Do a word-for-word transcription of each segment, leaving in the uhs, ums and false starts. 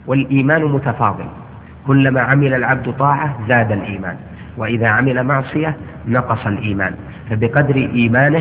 والإيمان متفاضل، كلما عمل العبد طاعة زاد الإيمان، وإذا عمل معصية نقص الإيمان. فبقدر إيمانه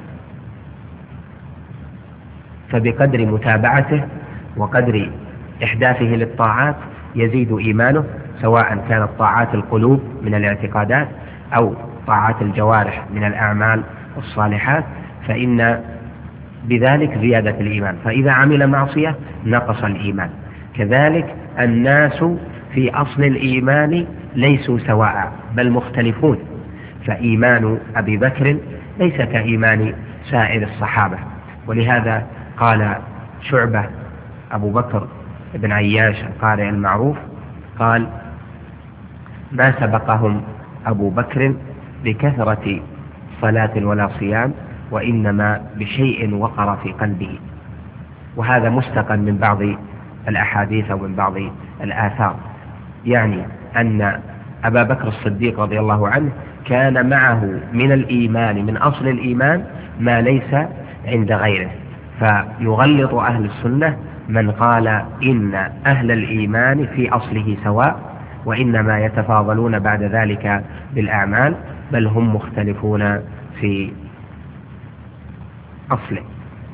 فبقدر متابعته وقدر إحداثه للطاعات يزيد إيمانه، سواء كانت طاعات القلوب من الاعتقادات أو طاعات الجوارح من الأعمال الصالحات، فإن بذلك زيادة الإيمان. فإذا عمل معصية نقص الإيمان. كذلك الناس في أصل الإيمان ليسوا سواء بل مختلفون، فإيمان أبي بكر ليس كإيمان سائر الصحابة. ولهذا قال شعبة أبو بكر بن عياش القارئ المعروف قال: ما سبقهم أبو بكر بكثرة صلاة ولا صيام، وإنما بشيء وقر في قلبه. وهذا مستقى من بعض الأحاديث ومن بعض الآثار، يعني أن أبا بكر الصديق رضي الله عنه كان معه من الإيمان من أصل الإيمان ما ليس عند غيره. فيغلط أهل السنة من قال إن أهل الإيمان في أصله سواء، وإنما يتفاضلون بعد ذلك بالأعمال، بل هم مختلفون في أصله.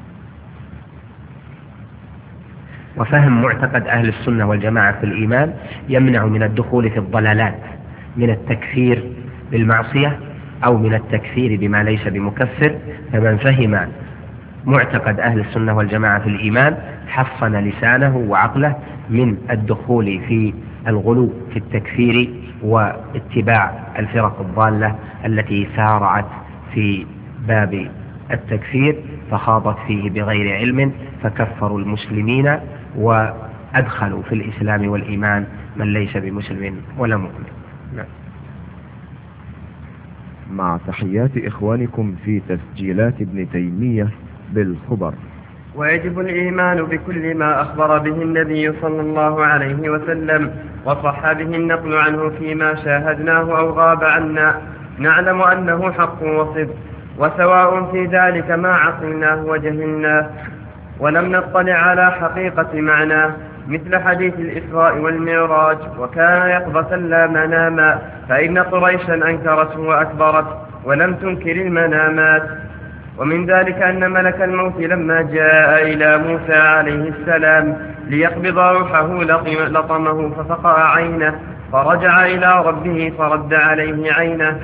وفهم معتقد أهل السنة والجماعة في الإيمان يمنع من الدخول في الضلالات من التكفير بالمعصية أو من التكفير بما ليس بمكفر. فمن فهم معتقد أهل السنة والجماعة في الإيمان حصن لسانه وعقله من الدخول في الغلو في التكفير واتباع الفرق الضالة التي سارعت في باب التكفير فخاضت فيه بغير علم فكفروا المسلمين وأدخلوا في الإسلام والإيمان من ليس بمسلم ولا مؤمن. نعم. مع تحيات إخوانكم في تسجيلات ابن تيمية بالخبر. ويجب الإيمان بكل ما أخبر به النبي صلى الله عليه وسلم وصح به النقل عنه فيما شاهدناه أو غاب عنا، نعلم أنه حق وصدق، وسواء في ذلك ما عقلناه وجهلناه ولم نطلع على حقيقة معناه، مثل حديث الإسراء والمعراج: وكان يقظة لا مناما، فإن قريشا أنكرته وأكبرت ولم تنكر المنامات. ومن ذلك أن ملك الموت لما جاء إلى موسى عليه السلام ليقبض روحه لطمه ففقأ عينه، فرجع إلى ربه فرد عليه عينه.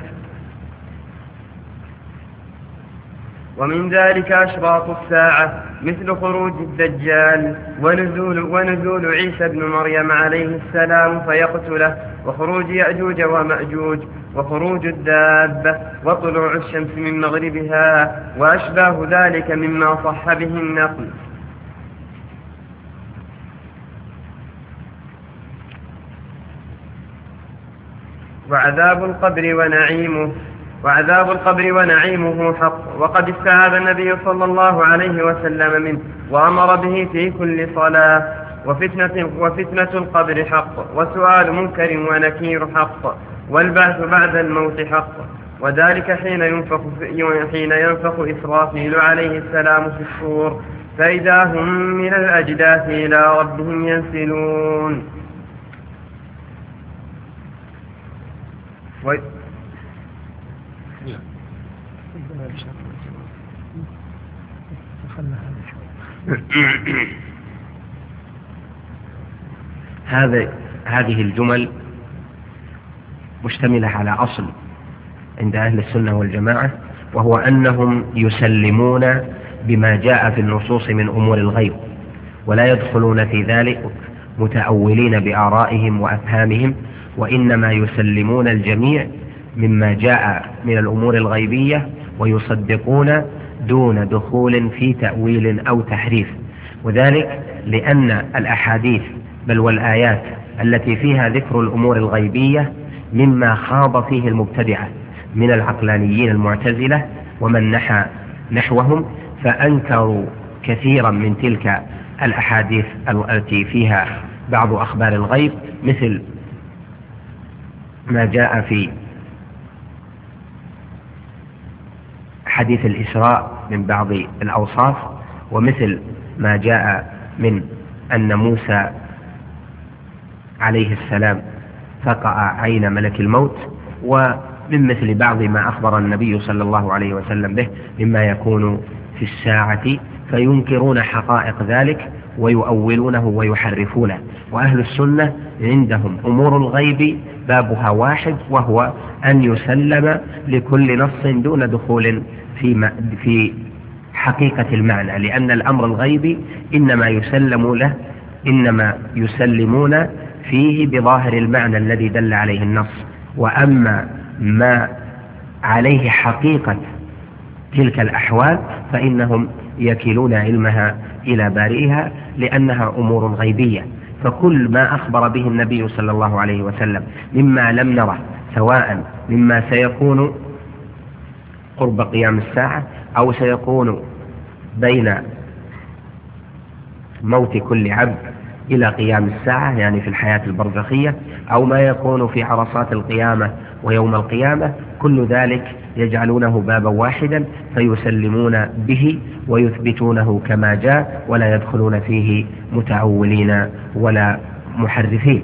ومن ذلك أشراط الساعة مثل خروج الدجال ونزول, ونزول عيسى بن مريم عليه السلام فيقتله، وخروج يأجوج ومأجوج، وخروج الدابة، وطلوع الشمس من مغربها، وأشباه ذلك مما صح به النقل. وعذاب القبر ونعيمه وعذاب القبر ونعيمه حق، وقد استعاذ النبي صلى الله عليه وسلم منه وأمر به في كل صلاة. وفتنة, وفتنة القبر حق، وسؤال منكر ونكير حق، والبعث بعد الموت حق، وذلك حين ينفخ, حين ينفخ إسرافيل عليه السلام في الصور، فإذا هم من الأجداث إلى ربهم ينسلون. و... هذا هذه الجمل مشتملة على أصل عند أهل السنة والجماعة، وهو أنهم يسلمون بما جاء في النصوص من أمور الغيب، ولا يدخلون في ذلك متأولين بآرائهم وأفهامهم، وإنما يسلمون الجميع مما جاء من الأمور الغيبية ويصدقون دون دخول في تأويل أو تحريف. وذلك لأن الأحاديث بل والآيات التي فيها ذكر الأمور الغيبية مما خاض فيه المبتدعة من العقلانيين المعتزلة ومن نحى نحوهم، فأنكروا كثيرا من تلك الأحاديث التي فيها بعض أخبار الغيب، مثل ما جاء في حديث الإسراء من بعض الأوصاف، ومثل ما جاء من أن موسى عليه السلام فقع عين ملك الموت، ومن مثل بعض ما أخبر النبي صلى الله عليه وسلم به مما يكون في الساعة، فينكرون حقائق ذلك ويؤولونه ويحرفونه. وأهل السنة عندهم أمور الغيب بابها واحد، وهو أن يسلم لكل نص دون دخول في في حقيقة المعنى، لأن الأمر الغيبي إنما يسلم له إنما يسلمون فيه بظاهر المعنى الذي دل عليه النص، وأما ما عليه حقيقة تلك الأحوال فإنهم يكلون علمها إلى بارئها، لأنها أمور غيبية. فكل ما أخبر به النبي صلى الله عليه وسلم مما لم نره، سواء مما سيكون قرب قيام الساعة أو سيكون بين موت كل عبد إلى قيام الساعة، يعني في الحياة البرزخية، أو ما يكون في عرصات القيامة ويوم القيامة، كل ذلك يجعلونه بابا واحدا فيسلمون به ويثبتونه كما جاء، ولا يدخلون فيه متأولين ولا محرفين.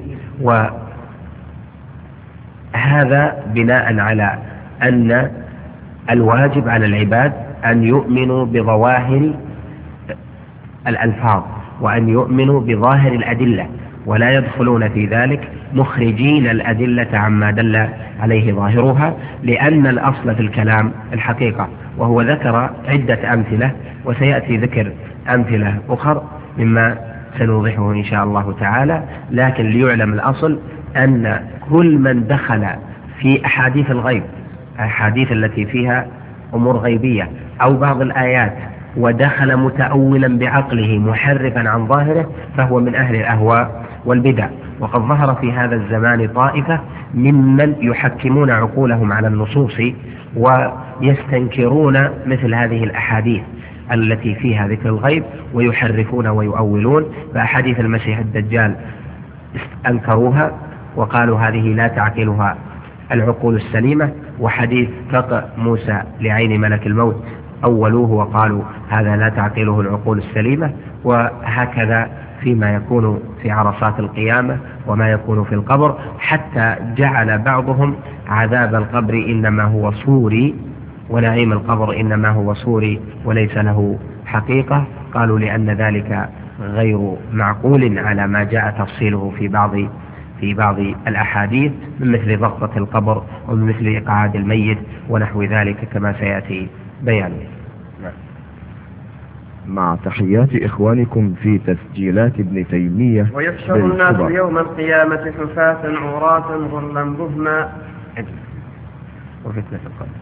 وهذا بناء على أن الواجب على العباد أن يؤمنوا بظواهر الألفاظ وأن يؤمنوا بظاهر الأدلة، ولا يدخلون في ذلك مخرجين الأدلة عما دل عليه ظاهرها، لأن الأصل في الكلام الحقيقة. وهو ذكر عدة أمثلة، وسيأتي ذكر أمثلة أخر مما سنوضحه إن شاء الله تعالى، لكن ليعلم الأصل أن كل من دخل في أحاديث الغيب، أحاديث التي فيها أمور غيبية أو بعض الآيات، ودخل متأولا بعقله محرفا عن ظاهره، فهو من أهل الأهواء والبدع. وقد ظهر في هذا الزمان طائفة ممن يحكمون عقولهم على النصوص ويستنكرون مثل هذه الأحاديث التي فيها ذكر الغيب، ويحرفون ويؤولون. فأحاديث المسيح الدجال أنكروها وقالوا هذه لا تعقلها العقول السليمة، وحديث فقع موسى لعين ملك الموت أولوه وقالوا هذا لا تعقله العقول السليمة. وهكذا فيما يكون في عرصات القيامة وما يكون في القبر، حتى جعل بعضهم عذاب القبر إنما هو صوري، ونعيم القبر إنما هو صوري وليس له حقيقة. قالوا لأن ذلك غير معقول على ما جاء تفصيله في بعض في بعض الأحاديث، من مثل ضغطة القبر ومن مثل إقعاد الميت ونحو ذلك كما سيأتي بيانه. مع تحيات إخوانكم في تسجيلات ابن تيمية. ويحشر الناس يوم القيامة حفاة عراة غرلا بهما. وفتنة القبر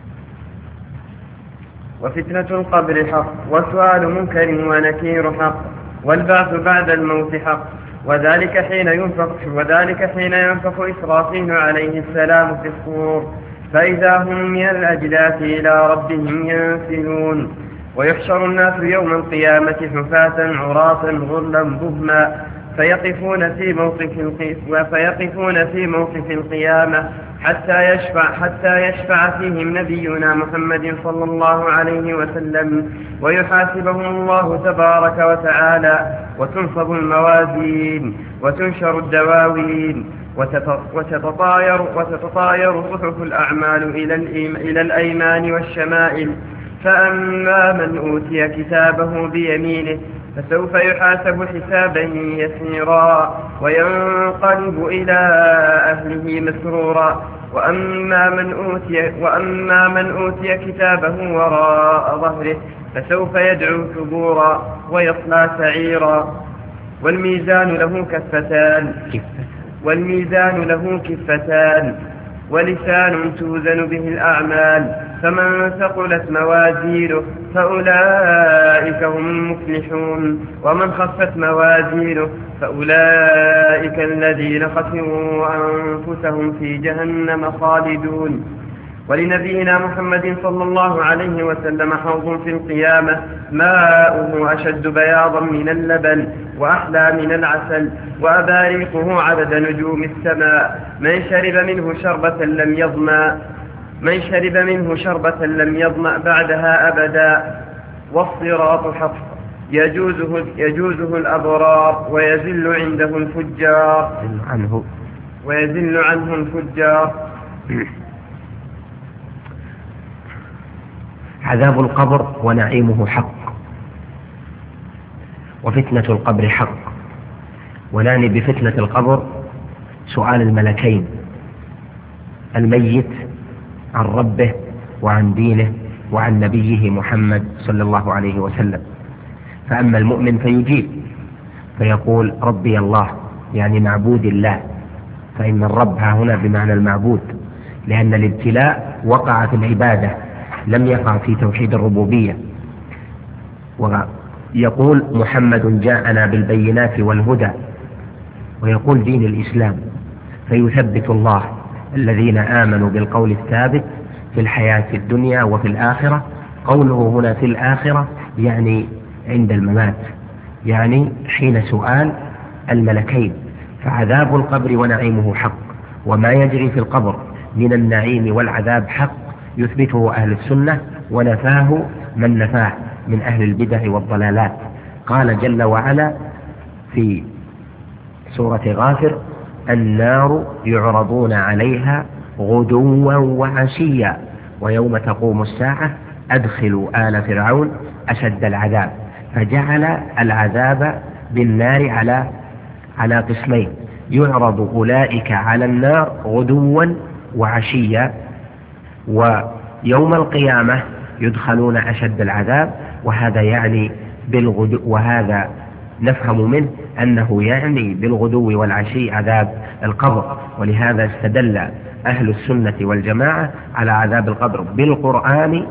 وفتنة القبر حق، وسؤال منكر ونكير حق، والبعث بعد الموت حق. وذلك حين ينفخ وذلك حين ينفخ إسرافيل عليه السلام في الصور، فإذا هم من الأجداث إلى ربهم ينسلون. ويحشر الناس يوم القيامة حفاة عراة غرلا بهما، فيقفون في موقف وفيقفون في موقف القيامة حتى يشفع حتى يشفع فيهم نبينا محمد صلى الله عليه وسلم، ويحاسبهم الله تبارك وتعالى، وتنصب الموازين وتنشر الدواوين، وتتطاير وتتطاير صحف الأعمال إلى إلى الأيمان والشمائل. فأما من أوتي كتابه بيمينه فسوف يحاسب حسابا يسيرا وينقلب إلى أهله مسرورا. وأما من أوتي, وأما من أوتي كتابه وراء ظهره فسوف يدعو ثبورا ويصلى سعيرا. والميزان له كفتان والميزان له كفتان ولسان توزن به الأعمال، فمن ثقلت موازينه فأولئك هم المفلحون، ومن خفت موازينه فأولئك الذين خسروا أنفسهم في جهنم خالدون. ولنبينا محمد صلى الله عليه وسلم حوض في القيامة ماؤه أشد بياضا من اللبن وأحلى من العسل، وأباريقه عدد نجوم السماء، من شرب منه شربة لم يظمأ من شرب منه شربة لم يظمأ بعدها أبدا. والصراط حق يجوزه, يجوزه الأبرار ويزل عنده الفجار عنه ويزل عنه الفجار. عذاب القبر ونعيمه حق، وفتنة القبر حق. ونعني بفتنة القبر سؤال الملكين الميت عن ربه وعن دينه وعن نبيه محمد صلى الله عليه وسلم. فأما المؤمن فيجيب فيقول ربي الله، يعني معبود الله، فإن الرب هنا بمعنى المعبود، لأن الابتلاء وقع في العبادة لم يقع في توحيد الربوبية. ويقول محمد جاءنا بالبينات والهدى، ويقول دين الإسلام، فيثبت الله الذين آمنوا بالقول الثابت في الحياة الدنيا وفي الآخرة. قوله هنا في الآخرة يعني عند الممات، يعني حين سؤال الملكين. فعذاب القبر ونعيمه حق، وما يجري في القبر من النعيم والعذاب حق يثبته أهل السنة، ونفاه من نفاه من أهل البدع والضلالات. قال جل وعلا في سورة غافر: النار يعرضون عليها غدوا وعشيا ويوم تقوم الساعة أدخلوا آل فرعون أشد العذاب. فجعل العذاب بالنار على على قسمين: يعرض أولئك على النار غدوا وعشيا، ويوم القيامة يدخلون أشد العذاب. وهذا يعني بالغدو، وهذا نفهم منه أنه يعني بالغدو والعشي عذاب القبر. ولهذا استدل أهل السنة والجماعة على عذاب القبر بالقرآن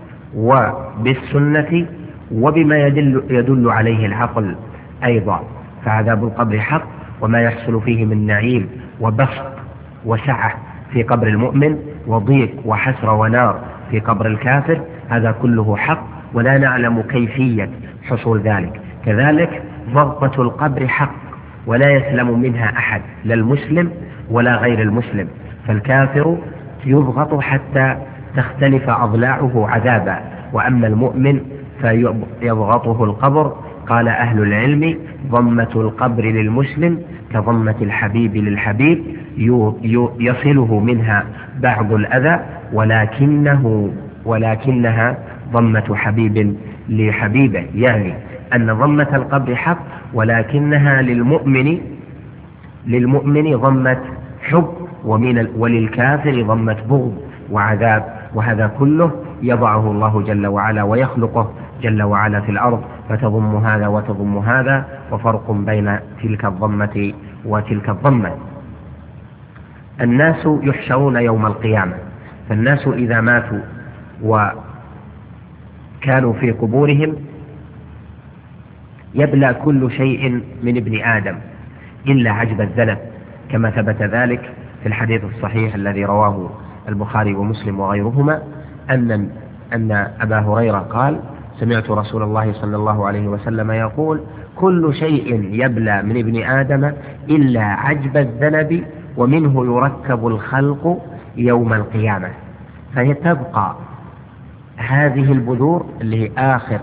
وبالسنة وبما يدل, يدل عليه العقل أيضا. فعذاب القبر حق، وما يحصل فيه من نعيم وبسط وسعة في قبر المؤمن، وضيق وحسرة ونار في قبر الكافر، هذا كله حق، ولا نعلم كيفية حصول ذلك. كذلك ضغطة القبر حق، ولا يسلم منها أحد، لا المسلم ولا غير المسلم. فالكافر يضغط حتى تختلف أضلاعه عذابا، وأما المؤمن فيضغطه القبر. قال أهل العلم: ضمة القبر للمسلم كضمة الحبيب للحبيب، يصله منها بعض الأذى، ولكنه ولكنها ضمة حبيب لحبيبه، يعني أن ضمة القبر حق، ولكنها للمؤمن للمؤمن ضمة حب، ومن وللكافر ضمة بغض وعذاب. وهذا كله يضعه الله جل وعلا ويخلقه جل وعلا في الأرض، فتضم هذا وتضم هذا، وفرق بين تلك الضمة وتلك الضمة. الناس يحشرون يوم القيامة، فالناس إذا ماتوا وكانوا في قبورهم يبلى كل شيء من ابن آدم إلا عجب الذنب، كما ثبت ذلك في الحديث الصحيح الذي رواه البخاري ومسلم وغيرهما، أن أن أبا هريرة قال: سمعت رسول الله صلى الله عليه وسلم يقول: كل شيء يبلى من ابن آدم إلا عجب الذنب، ومنه يركب الخلق يوم القيامة. فهي تبقى هذه البذور اللي هي آخر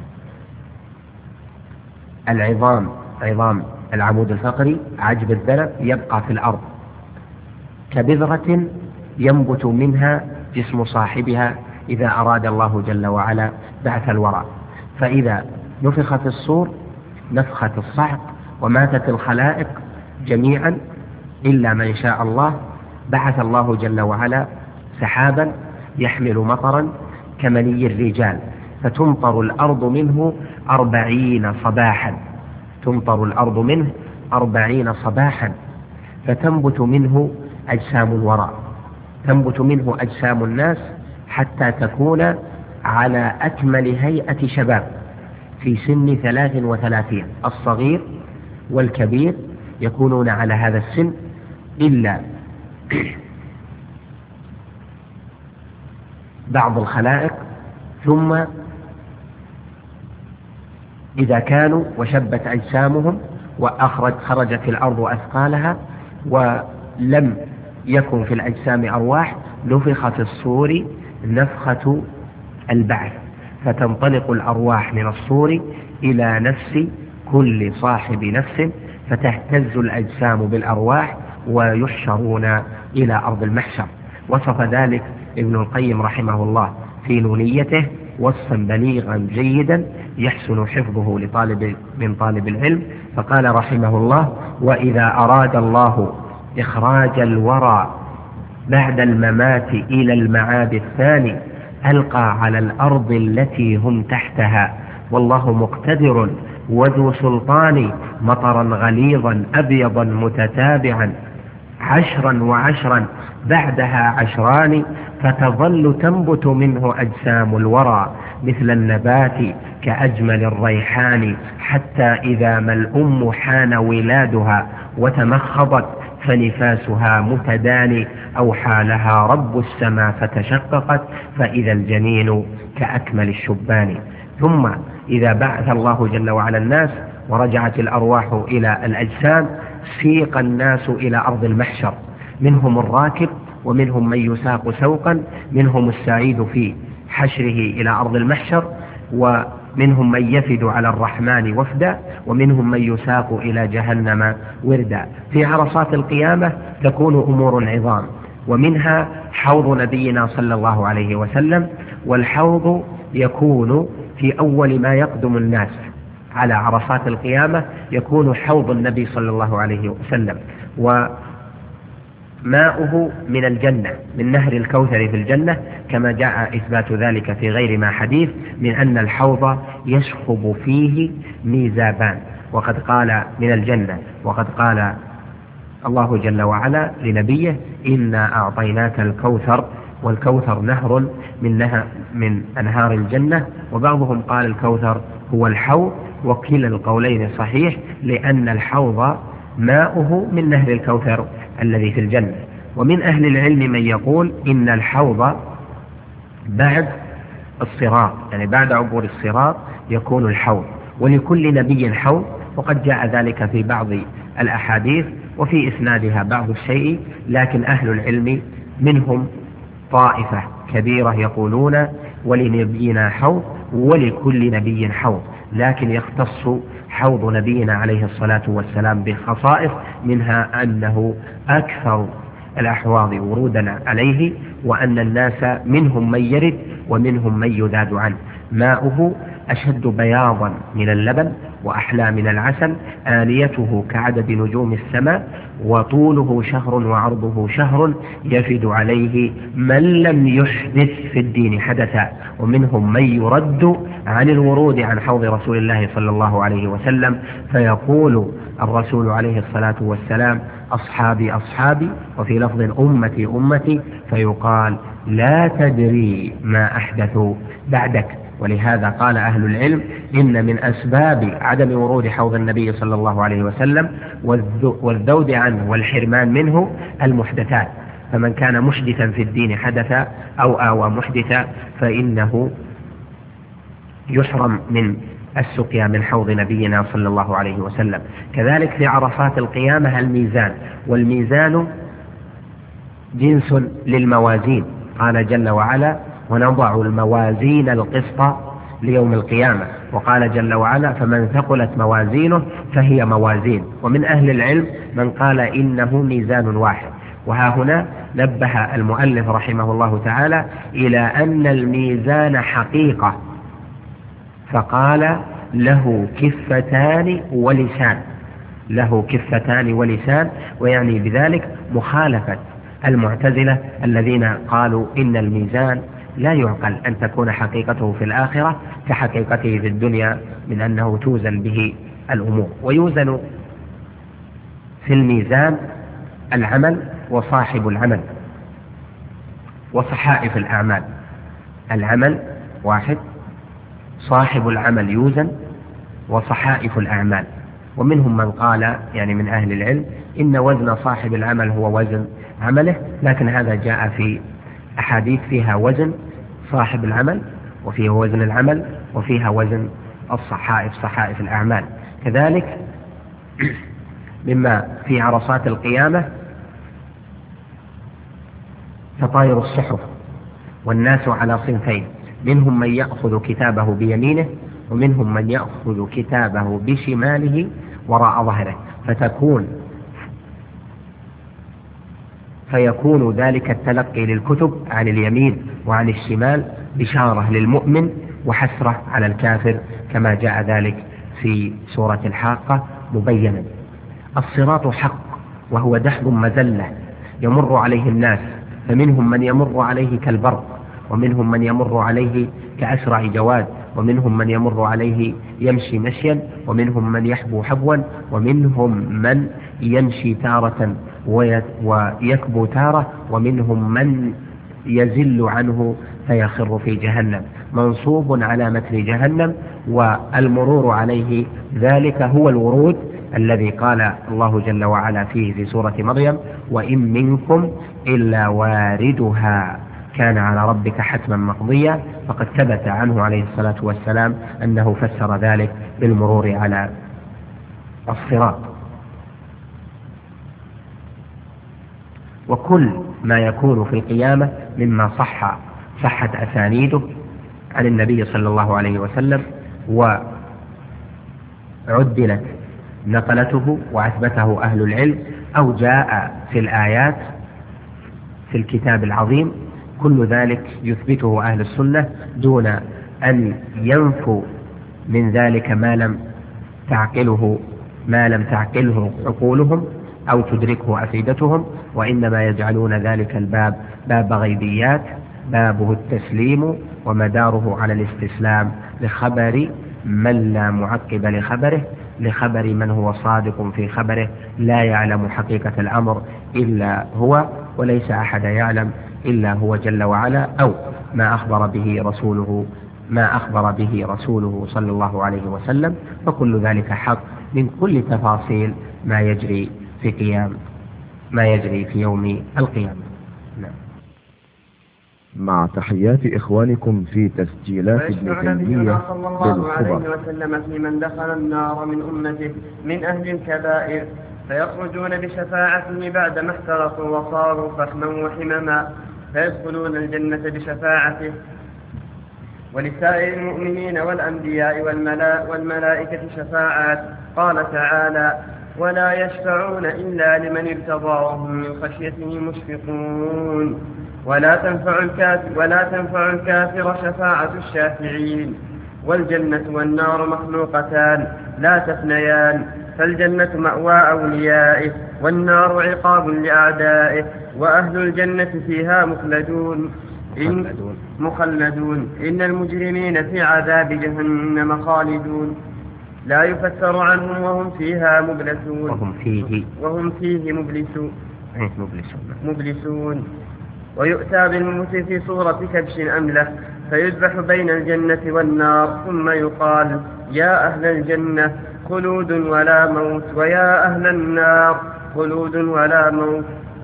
العظام، عظام العمود الفقري، عجب الذنب، يبقى في الأرض كبذرة ينبت منها جسم صاحبها إذا أراد الله جل وعلا بعث الورى. فإذا نفخ في الصور نفخة الصعق وماتت الخلائق جميعا إلا من شاء الله، بعث الله جل وعلا سحابا يحمل مطرا كمني الرجال، فتمطر الأرض منه أربعين صباحا تمطر الأرض منه أربعين صباحا فتنبت منه أجسام الورى، تنبت منه أجسام الناس حتى تكون على أكمل هيئة شباب في سن ثلاث وثلاثين. الصغير والكبير يكونون على هذا السن، إلا بعض الخلائق. ثم إذا كانوا وشبت أجسامهم وأخرج خرجت الأرض أثقالها ولم يكن في الأجسام أرواح، نفخ في الصور نفخة البعث، فتنطلق الأرواح من الصور إلى نفس كل صاحب نفس فتهتز الأجسام بالأرواح ويحشرون إلى أرض المحشر. وصف ذلك ابن القيم رحمه الله في نونيته وصفا بليغا جيدا يحسن حفظه لطالب من طالب العلم، فقال رحمه الله: وإذا أراد الله إخراج الورى بعد الممات إلى المعاد الثاني ألقى على الأرض التي هم تحتها، والله مقتدر وذو سلطان، مطرا غليظا أبيضا متتابعا عشرا وعشرا بعدها عشران، فتظل تنبت منه أجسام الورى مثل النبات كأجمل الريحان، حتى إذا ما الأم حان ولادها وتمخضت فنفاسها متداني، أوحى لها رب السماء فتشققت فإذا الجنين كأكمل الشبان. ثم إذا بعث الله جل وعلا الناس ورجعت الأرواح إلى الأجسام سيق الناس إلى أرض المحشر، منهم الراكب ومنهم من يساق سوقا، منهم السعيد في حشره إلى أرض المحشر، ومنهم من يفد على الرحمن وفدا، ومنهم من يساق إلى جهنم وردا. في عرصات القيامة تكون أمور عظام، ومنها حوض نبينا صلى الله عليه وسلم، والحوض يكون في أول ما يقدم الناس على عرصات القيامة، يكون حوض النبي صلى الله عليه وسلم، وماؤه من الجنة من نهر الكوثر في الجنة، كما جاء إثبات ذلك في غير ما حديث من أن الحوض يشخب فيه ميزابان، وقد قال من الجنة، وقد قال الله جل وعلا لنبيه: إنا أعطيناك الكوثر، والكوثر نهر من, نهر من أنهار الجنة. وبعضهم قال الكوثر هو الحوض، وكلا القولين صحيح، لأن الحوض ماؤه من نهر الكوثر الذي في الجنة. ومن أهل العلم من يقول إن الحوض بعد الصراط، يعني بعد عبور الصراط يكون الحوض، ولكل نبي حوض، وقد جاء ذلك في بعض الأحاديث وفي إسنادها بعض الشيء، لكن أهل العلم منهم طائفة كبيرة يقولون ولنبينا حوض ولكل نبي حوض، لكن يختص حوض نبينا عليه الصلاة والسلام بخصائص، منها أنه أكثر الأحواض ورودا عليه، وأن الناس منهم من يرد ومنهم من يذاد عنه. ماؤه أشد بياضا من اللبن وأحلى من العسل، آنيته كعدد نجوم السماء، وطوله شهر وعرضه شهر، يفد عليه من لم يحدث في الدين حدثا. ومنهم من يرد عن الورود عن حوض رسول الله صلى الله عليه وسلم، فيقول الرسول عليه الصلاة والسلام: أصحابي أصحابي، وفي لفظ أمتي أمتي، فيقال: لا تدري ما أحدثوا بعدك. ولهذا قال أهل العلم إن من أسباب عدم ورود حوض النبي صلى الله عليه وسلم والذود عنه والحرمان منه المحدثات، فمن كان محدثا في الدين حدثا أو آوى محدثا فإنه يحرم من السقيا من حوض نبينا صلى الله عليه وسلم. كذلك في عرفات القيامة الميزان، والميزان جنس للموازين، قال جل وعلا: ونضع الموازين القسط ليوم القيامة، وقال جل وعلا: فمن ثقلت موازينه فهي موازين. ومن أهل العلم من قال إنه ميزان واحد. وها هنا نبه المؤلف رحمه الله تعالى إلى أن الميزان حقيقة، فقال: له كفتان ولسان، له كفتان ولسان، ويعني بذلك مخالفة المعتزلة الذين قالوا إن الميزان لا يعقل أن تكون حقيقته في الآخرة كحقيقته في الدنيا، من أنه توزن به الأمور. ويوزن في الميزان العمل وصاحب العمل وصحائف الأعمال. العمل واحد، صاحب العمل يوزن، وصحائف الأعمال. ومنهم من قال يعني من أهل العلم إن وزن صاحب العمل هو وزن عمله، لكن هذا جاء في أحاديث فيها وزن صاحب العمل، وفيها وزن العمل، وفيها وزن الصحائف صحائف الأعمال. كذلك مما في عرصات القيامة تطاير الصحف، والناس على صنفين: منهم من يأخذ كتابه بيمينه، ومنهم من يأخذ كتابه بشماله وراء ظهره، فتكون فيكون ذلك التلقي للكتب عن اليمين وعن الشمال بشارة للمؤمن وحسرة على الكافر، كما جاء ذلك في سورة الحاقة مبينا. الصراط حق، وهو دحض مزلة يمر عليه الناس، فمنهم من يمر عليه كالبرق، ومنهم من يمر عليه كأسرع جواد، ومنهم من يمر عليه يمشي مشيا، ومنهم من يحبو حبوا، ومنهم من يمشي تارة ويكبو تارة، ومنهم من يزل عنه فيخر في جهنم، منصوب على متن جهنم. والمرور عليه ذلك هو الورود الذي قال الله جل وعلا فيه في سورة مريم: وإن منكم إلا واردها كان على ربك حتما مقضيا. فقد ثبت عنه عليه الصلاة والسلام أنه فسر ذلك بالمرور على الصراط. وكل ما يكون في القيامة مما صح صحت أسانيده عن النبي صلى الله عليه وسلم وعدلت نقلته وأثبته أهل العلم، أو جاء في الآيات في الكتاب العظيم، كل ذلك يثبته أهل السنة دون أن ينفوا من ذلك ما لم تعقله ما لم تعقله عقولهم أو تدركه أفئدتهم، وإنما يجعلون ذلك الباب باب غيبيات، بابه التسليم ومداره على الاستسلام لخبر من لا معقب لخبره، لخبر من هو صادق في خبره لا يعلم حقيقة الأمر إلا هو، وليس أحد يعلم إلا هو جل وعلا، أو ما أخبر به رسوله ما أخبر به رسوله صلى الله عليه وسلم. فكل ذلك حق من كل تفاصيل ما يجري في قيام ما يجري في يوم القيامة. نعم. مع تحيات إخوانكم في تسجيلات ابن تيمية صلى الله عليه بالخبر. وسلم في من دخل النار من أمته من أهل الكبائر، فيخرجون بشفاعته بعدما احترقوا وصاروا فحما وحمما، فيدخلون الجنة بشفاعته. ولسائر المؤمنين والأنبياء والملائكة شفاعات. قال تعالى: ولا يشفعون إلا لمن ارتضى وهم من خشيته مشفقون. ولا تنفع الكافر, ولا تنفع الكافر شفاعة الشافعين. والجنة والنار مخلوقتان لا تفنيان، فالجنة مأوى أوليائه، والنار عقاب لأعدائه، وأهل الجنة فيها مخلدون إن, مخلدون إن المجرمين في عذاب جهنم خالدون لا يفتر عنهم وهم فيها مبلسون وهم فيه وهم فيه مبلسون مبلسون, مبلسون. ويؤتى بالموت في صورة كبش أملة، فيذبح بين الجنة والنار، ثم يقال: يا أهل الجنة خلود ولا موت، ويا أهل النار خلود ولا موت.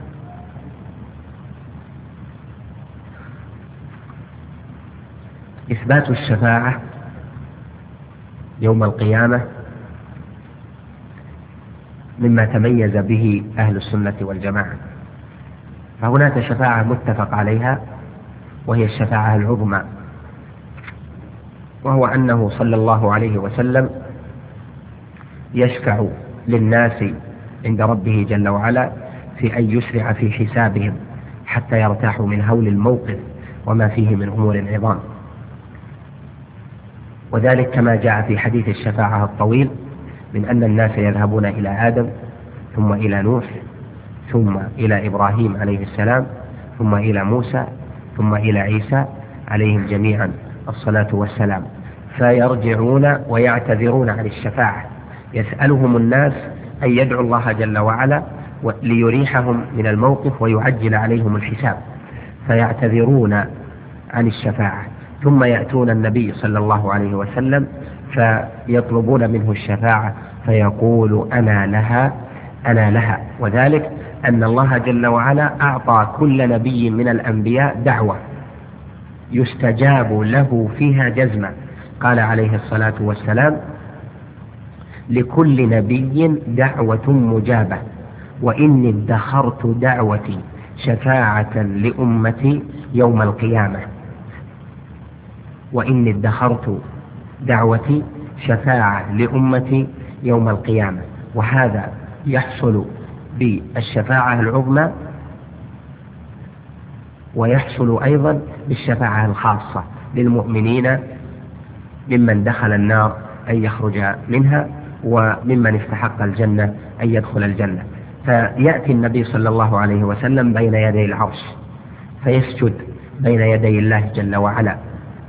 إثبات الشفاعة يوم القيامة مما تميز به أهل السنة والجماعة، فهناك شفاعة متفق عليها وهي الشفاعة العظمى، وهو أنه صلى الله عليه وسلم يشفع للناس عند ربه جل وعلا في أن يسرع في حسابهم حتى يرتاحوا من هول الموقف وما فيه من أمور عظام. وذلك كما جاء في حديث الشفاعة الطويل من أن الناس يذهبون إلى آدم، ثم إلى نوح، ثم إلى إبراهيم عليه السلام، ثم إلى موسى، ثم إلى عيسى عليهم جميعا الصلاة والسلام، فيرجعون ويعتذرون عن الشفاعة. يسألهم الناس أن يدعوا الله جل وعلا ليريحهم من الموقف ويعجل عليهم الحساب، فيعتذرون عن الشفاعة، ثم يأتون النبي صلى الله عليه وسلم فيطلبون منه الشفاعة، فيقول: أنا لها أنا لها. وذلك أن الله جل وعلا أعطى كل نبي من الأنبياء دعوة يستجاب له فيها جزما. قال عليه الصلاة والسلام: لكل نبي دعوة مجابة، وإني ادخرت دعوتي شفاعة لأمتي يوم القيامة. وإني ادخرت دعوتي شفاعة لأمتي يوم القيامة، وهذا يحصل بالشفاعة العظمى ويحصل أيضا بالشفاعة الخاصة للمؤمنين ممن دخل النار أن يخرج منها، وممن استحق الجنة أن يدخل الجنة. فيأتي النبي صلى الله عليه وسلم بين يدي العرش فيسجد بين يدي الله جل وعلا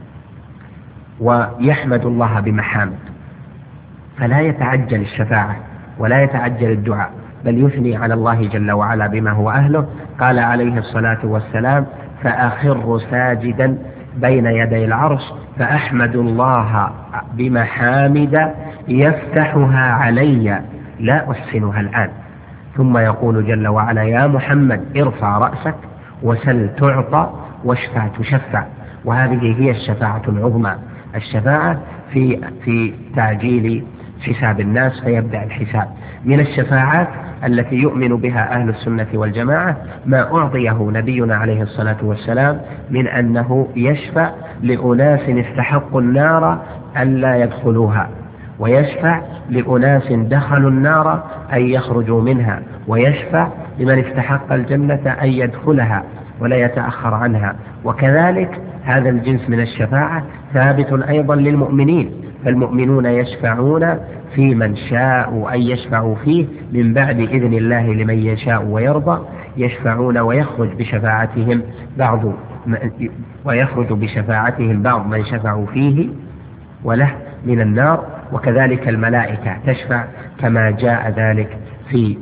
ويحمد الله بمحامد، فلا يتعجل الشفاعة ولا يتعجل الدعاء، بل يثني على الله جل وعلا بما هو أهله. قال عليه الصلاة والسلام: فأخر ساجدا بين يدي العرش فأحمد الله بمحامد يفتحها علي لا أحسنها الآن. ثم يقول جل وعلا: يا محمد ارفع رأسك وسل تعطى واشفع تشفع. وهذه هي الشفاعة العظمى، الشفاعة في في تعجيل حساب الناس فيبدأ الحساب. من الشفاعات التي يؤمن بها أهل السنة والجماعة ما أعطيه نبينا عليه الصلاة والسلام من أنه يشفع لأناس استحقوا النار أن لا يدخلوها، ويشفع لأناس دخلوا النار أن يخرجوا منها، ويشفع لمن استحق الجنة أن يدخلها ولا يتأخر عنها. وكذلك هذا الجنس من الشفاعة ثابت أيضا للمؤمنين، فالمؤمنون يشفعون في من شاء أن يشفعوا فيه من بعد إذن الله لمن يشاء ويرضى، يشفعون ويخرج بشفاعتهم بعض ويخرج بشفاعتهم بعض من شفعوا فيه وله من النار. وكذلك الملائكة تشفع كما جاء ذلك في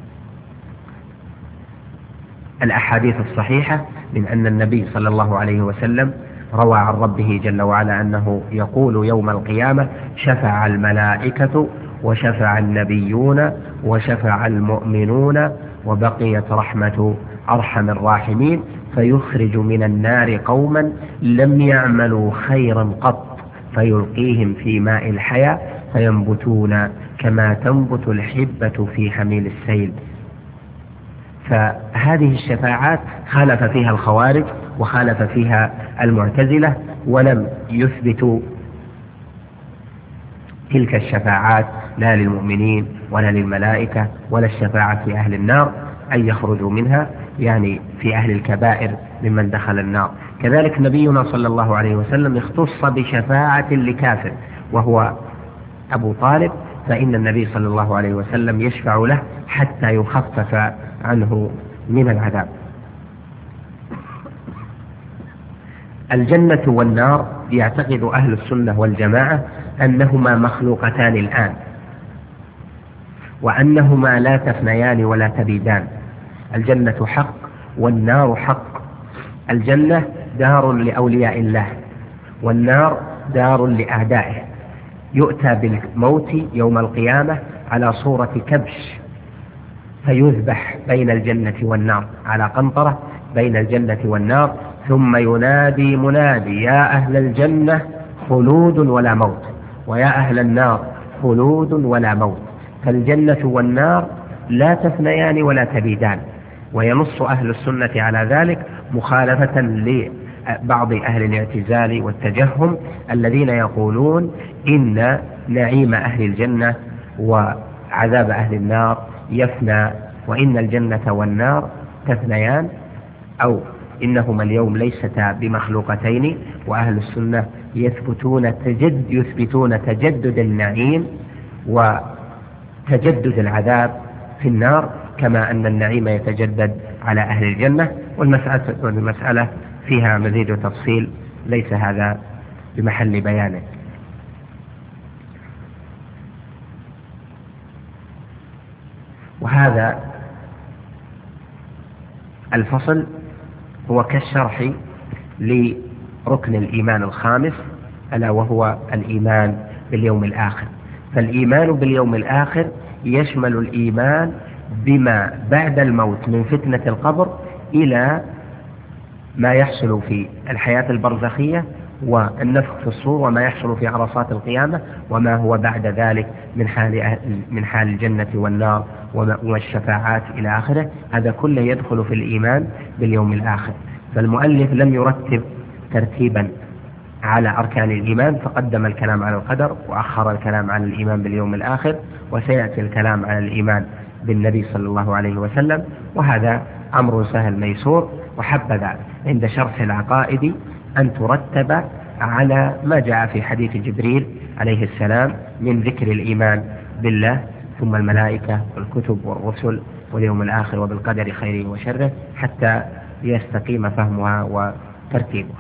الأحاديث الصحيحة من أن النبي صلى الله عليه وسلم روى عن ربه جل وعلا أنه يقول يوم القيامة: شفع الملائكة وشفع النبيون وشفع المؤمنون وبقيت رحمة أرحم الراحمين، فيخرج من النار قوما لم يعملوا خيرا قط فيلقيهم في ماء الحياة فينبتون كما تنبت الحبة في حميل السيل. فهذه الشفاعات خالف فيها الخوارج وخالف فيها المعتزلة، ولم يثبتوا تلك الشفاعات لا للمؤمنين ولا للملائكة ولا الشفاعة في أهل النار أن يخرجوا منها، يعني في أهل الكبائر ممن دخل النار. كذلك نبينا صلى الله عليه وسلم اختص بشفاعة لكافر وهو أبو طالب، فإن النبي صلى الله عليه وسلم يشفع له حتى يخفف عنه من العذاب. الجنة والنار يعتقد أهل السنة والجماعة أنهما مخلوقتان الآن، وأنهما لا تفنيان ولا تبيدان. الجنة حق والنار حق. الجنة دار لأولياء الله، والنار دار لأعدائه. يؤتى بالموت يوم القيامة على صورة كبش فيذبح بين الجنة والنار على قنطرة بين الجنة والنار، ثم ينادي منادي: يا أهل الجنة خلود ولا موت، ويا أهل النار خلود ولا موت. فالجنة والنار لا تفنيان ولا تبيدان. وينص أهل السنة على ذلك مخالفة لبعض أهل الاعتزال والتجهم الذين يقولون إن نعيم أهل الجنة وعذاب أهل النار يفنى، وإن الجنة والنار تفنيان، أو إنهما اليوم ليستا بمخلوقتين. وأهل السنة يثبتون تجد يثبتون تجدد النعيم وتجدد العذاب في النار، كما أن النعيم يتجدد على أهل الجنة. والمسألة, والمسألة فيها مزيد تفصيل ليس هذا بمحل بيانه. وهذا الفصل هو كالشرح لركن الإيمان الخامس، ألا وهو الإيمان باليوم الآخر. فالإيمان باليوم الآخر يشمل الإيمان بما بعد الموت من فتنة القبر إلى ما يحصل في الحياة البرزخية والنفخ في الصور، وما يحصل في عرصات القيامة، وما هو بعد ذلك من حال من حال الجنة والنار والشفاعات إلى آخره. هذا كله يدخل في الإيمان باليوم الآخر. فالمؤلف لم يرتب ترتيبا على أركان الإيمان، فقدم الكلام على القدر وأخر الكلام عن الإيمان باليوم الآخر، وسيأتي الكلام عن الإيمان بالنبي صلى الله عليه وسلم، وهذا أمر سهل ميسور. وحبذا عند شرح العقائد أن ترتب على ما جاء في حديث جبريل عليه السلام من ذكر الإيمان بالله ثم الملائكة والكتب والرسل واليوم الآخر وبالقدر خيره وشره، حتى يستقيم فهمها وترتيبها.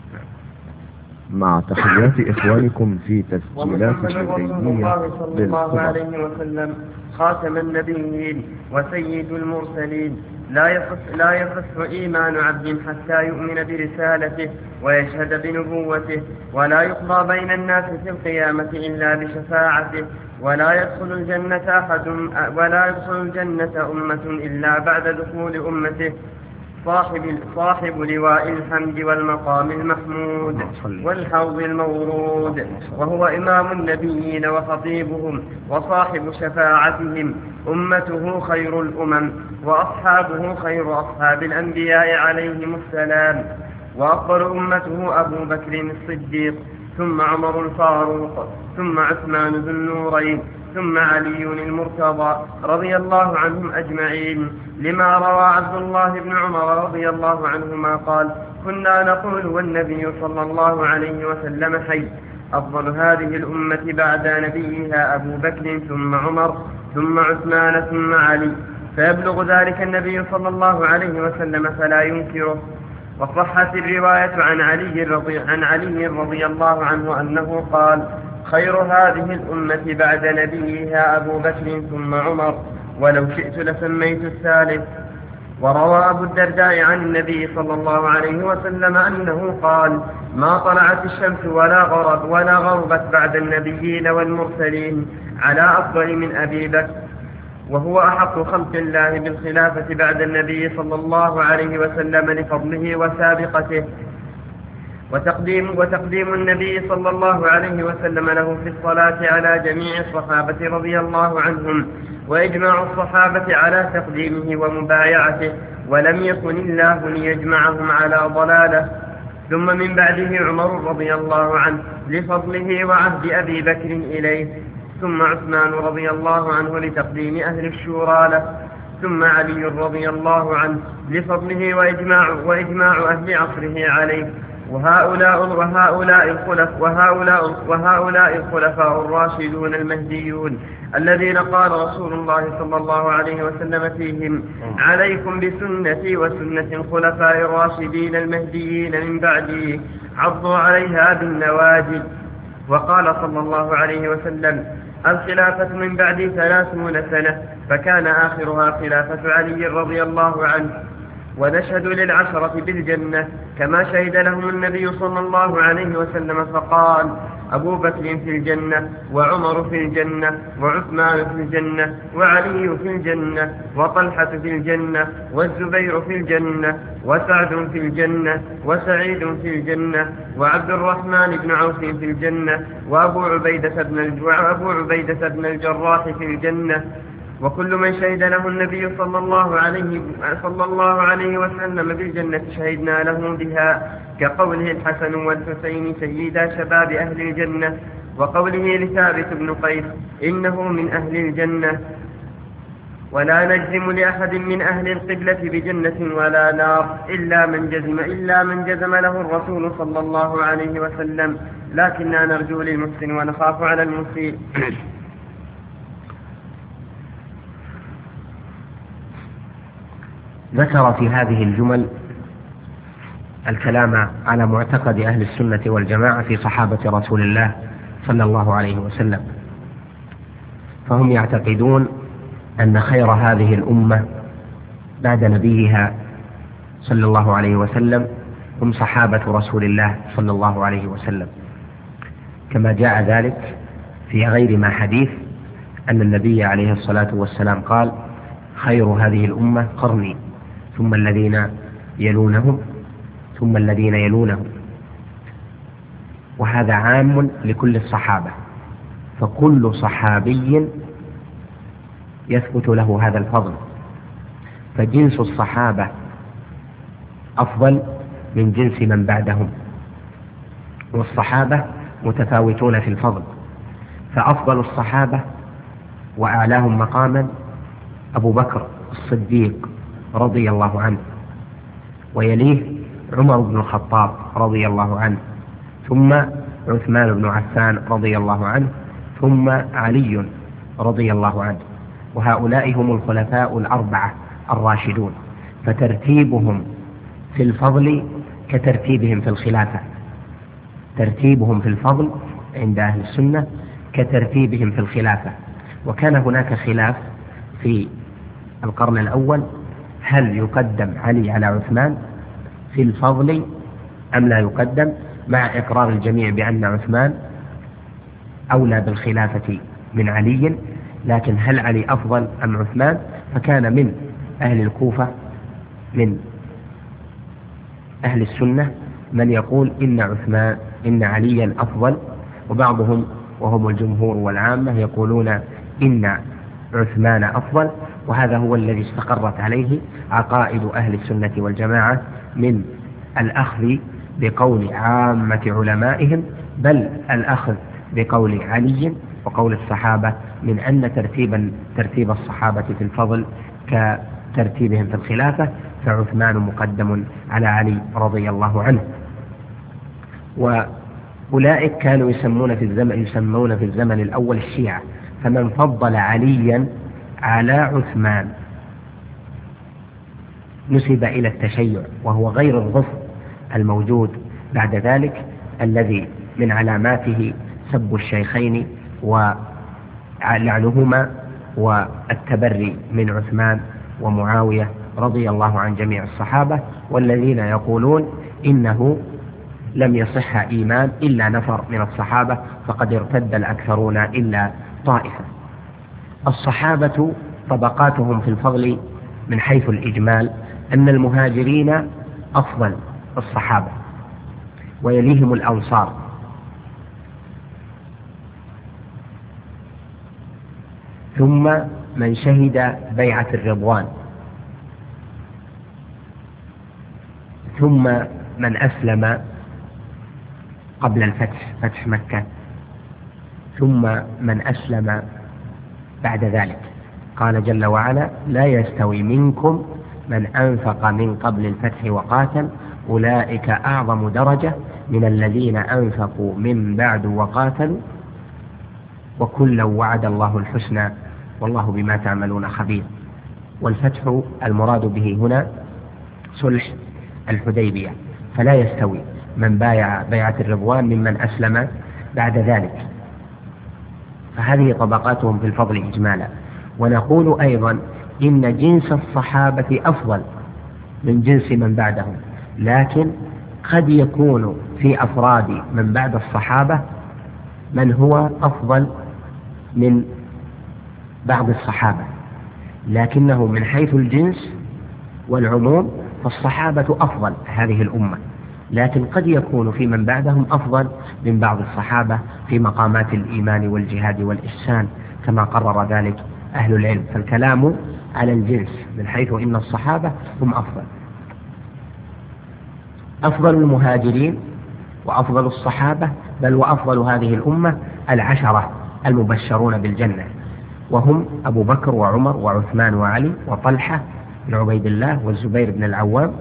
مع تحيات إخوانكم في تسجيلات الشيخية صلى الله عليه وسلم خاتم النبيين وسيد المرسلين، لا يصح لا يصح إيمان عبد حتى يؤمن برسالته ويشهد بنبوته، ولا يقضى بين الناس في القيامة إلا بشفاعته، ولا يدخل الجنة أحد ولا يدخل الجنة أمة إلا بعد دخول أمته، صاحب صاحب لواء الحمد والمقام المحمود والحوض المورود، وهو إمام النبيين وخطيبهم وصاحب شفاعتهم، أمته خير الأمم وأصحابه خير أصحاب الأنبياء عليهم السلام، وأفضل أمته أبو بكر الصديق، ثم عمر الفاروق، ثم عثمان ذو النورين، ثم علي المرتضى رضي الله عنهم أجمعين، لما روى عبد الله بن عمر رضي الله عنهما قال: كنا نقول والنبي صلى الله عليه وسلم حي: أفضل هذه الأمة بعد نبيها أبو بكر ثم عمر ثم عثمان ثم علي، فيبلغ ذلك النبي صلى الله عليه وسلم فلا ينكره. وصحت الرواية عن علي رضي, عن علي رضي الله عنه أنه قال: خير هذه الأمة بعد نبيها أبو بكر ثم عمر، ولو شئت لسميت الثالث. وروى أبو الدرداء عن النبي صلى الله عليه وسلم أنه قال: ما طلعت الشمس ولا غرب ولا غربت بعد النبيين والمرسلين على أفضل من أبي بكر، وهو أحق خلق الله بالخلافة بعد النبي صلى الله عليه وسلم لفضله وسابقته، وتقديم, وتقديم النبي صلى الله عليه وسلم له في الصلاة على جميع الصحابة رضي الله عنهم، وإجماع الصحابة على تقديمه ومبايعته، ولم يكن الله ليجمعهم على ضلاله. ثم من بعده عمر رضي الله عنه لفضله وعهد أبي بكر إليه، ثم عثمان رضي الله عنه لتقديم أهل الشورى له، ثم علي رضي الله عنه لفضله وإجماع, وإجماع أهل عصره عليه. وهؤلاء وهؤلاء الخلف وهؤلاء وهؤلاء الخلفاء الراشدون المهديون الذين قال رسول الله صلى الله عليه وسلم فيهم: عليكم بسنتي وسنة الخلفاء الراشدين المهديين من بعدي، عضوا عليها بالنواجذ. وقال صلى الله عليه وسلم: الخلافة من بعدي ثلاثون سنة، فكان آخرها خلافة علي رضي الله عنه. ونشهد للعشرة بالجنة كما شهد لهم النبي صلى الله عليه وسلم فقال: أبو بكر في الجنة، وعمر في الجنة، وعثمان في الجنة، وعلي في الجنة، وطلحة في الجنة، والزبير في الجنة، وسعد في الجنة، وسعيد في الجنة، وعبد الرحمن بن عوف في الجنة، وأبو عبيدة بن, وأبو عبيدة بن الجراح في الجنة. وكل من شهد له النبي صلى الله عليه, صلى الله عليه وسلم بالجنة شهدنا له بها، كقوله الحسن والحسين سيدا شباب أهل الجنة، وقوله لثابت بن قيس: إنه من أهل الجنة. ولا نجزم لأحد من أهل القبلة بجنة ولا نار إلا من جزم إلا من جزم له الرسول صلى الله عليه وسلم، لكننا نرجو للمحسن ونخاف على المسيء. ذكر في هذه الجمل الكلام على معتقد أهل السنة والجماعة في صحابة رسول الله صلى الله عليه وسلم، فهم يعتقدون أن خير هذه الأمة بعد نبيها صلى الله عليه وسلم هم صحابة رسول الله صلى الله عليه وسلم، كما جاء ذلك في غير ما حديث أن النبي عليه الصلاة والسلام قال: خير هذه الأمة قرني، ثم الذين يلونهم، ثم الذين يلونهم. وهذا عام لكل الصحابة، فكل صحابي يثبت له هذا الفضل، فجنس الصحابة أفضل من جنس من بعدهم. والصحابة متفاوتون في الفضل، فأفضل الصحابة وأعلاهم مقاما أبو بكر الصديق رضي الله عنه، ويليه عمر بن الخطاب رضي الله عنه، ثم عثمان بن عفان رضي الله عنه، ثم علي رضي الله عنه، وهؤلاء هم الخلفاء الأربعة الراشدون، فترتيبهم في الفضل كترتيبهم في الخلافة، ترتيبهم في الفضل عند أهل السنة كترتيبهم في الخلافة. وكان هناك خلاف في القرن الأول هل يقدم علي على عثمان في الفضل أم لا يقدم، مع إقرار الجميع بأن عثمان أولى بالخلافة من علي، لكن هل علي أفضل أم عثمان؟ فكان من أهل الكوفة من أهل السنة من يقول إن عثمان إن عليا أفضل، وبعضهم وهم الجمهور والعامة يقولون إن عثمان أفضل، وهذا هو الذي استقرت عليه عقائد أهل السنة والجماعة من الأخذ بقول عامة علمائهم، بل الأخذ بقول علي وقول الصحابة، من أن ترتيبا ترتيب الصحابة في الفضل كترتيبهم في الخلافة، فعثمان مقدم على علي رضي الله عنه. وأولئك كانوا يسمون في الزمن يسمون في الزمن الأول الشيعة، فمن فضل عليا على عثمان نسب إلى التشيع، وهو غير الظفر الموجود بعد ذلك الذي من علاماته سب الشيخين ولعنهما والتبري من عثمان ومعاوية رضي الله عن جميع الصحابة، والذين يقولون إنه لم يصح إيمان إلا نفر من الصحابة، فقد ارتد الأكثرون إلا طائفة. الصحابة طبقاتهم في الفضل من حيث الإجمال أن المهاجرين أفضل الصحابة، ويليهم الأنصار، ثم من شهد بيعة الرضوان، ثم من أسلم قبل الفتح فتح مكة، ثم من أسلم بعد ذلك. قال جل وعلا: لا يستوي منكم من أنفق من قبل الفتح وقاتل أولئك أعظم درجة من الذين أنفقوا من بعد وقاتلوا وكلا وعد الله الحسنى والله بما تعملون خبير. والفتح المراد به هنا صلح الحديبية، فلا يستوي من بايع بيعة الرضوان ممن أسلم بعد ذلك. فهذه طبقاتهم في الفضل إجمالا. ونقول أيضا إن جنس الصحابة أفضل من جنس من بعدهم، لكن قد يكون في أفراد من بعد الصحابة من هو أفضل من بعض الصحابة، لكنه من حيث الجنس والعموم فالصحابة أفضل هذه الأمة، لكن قد يكون في من بعدهم أفضل من بعض الصحابة في مقامات الإيمان والجهاد والإحسان كما قرر ذلك أهل العلم. فالكلام على الجنس من حيث إن الصحابة هم أفضل. أفضل المهاجرين وأفضل الصحابة بل وأفضل هذه الأمة العشرة المبشرون بالجنة، وهم أبو بكر وعمر وعثمان وعلي وطلحة بن عبيد الله والزبير بن العوام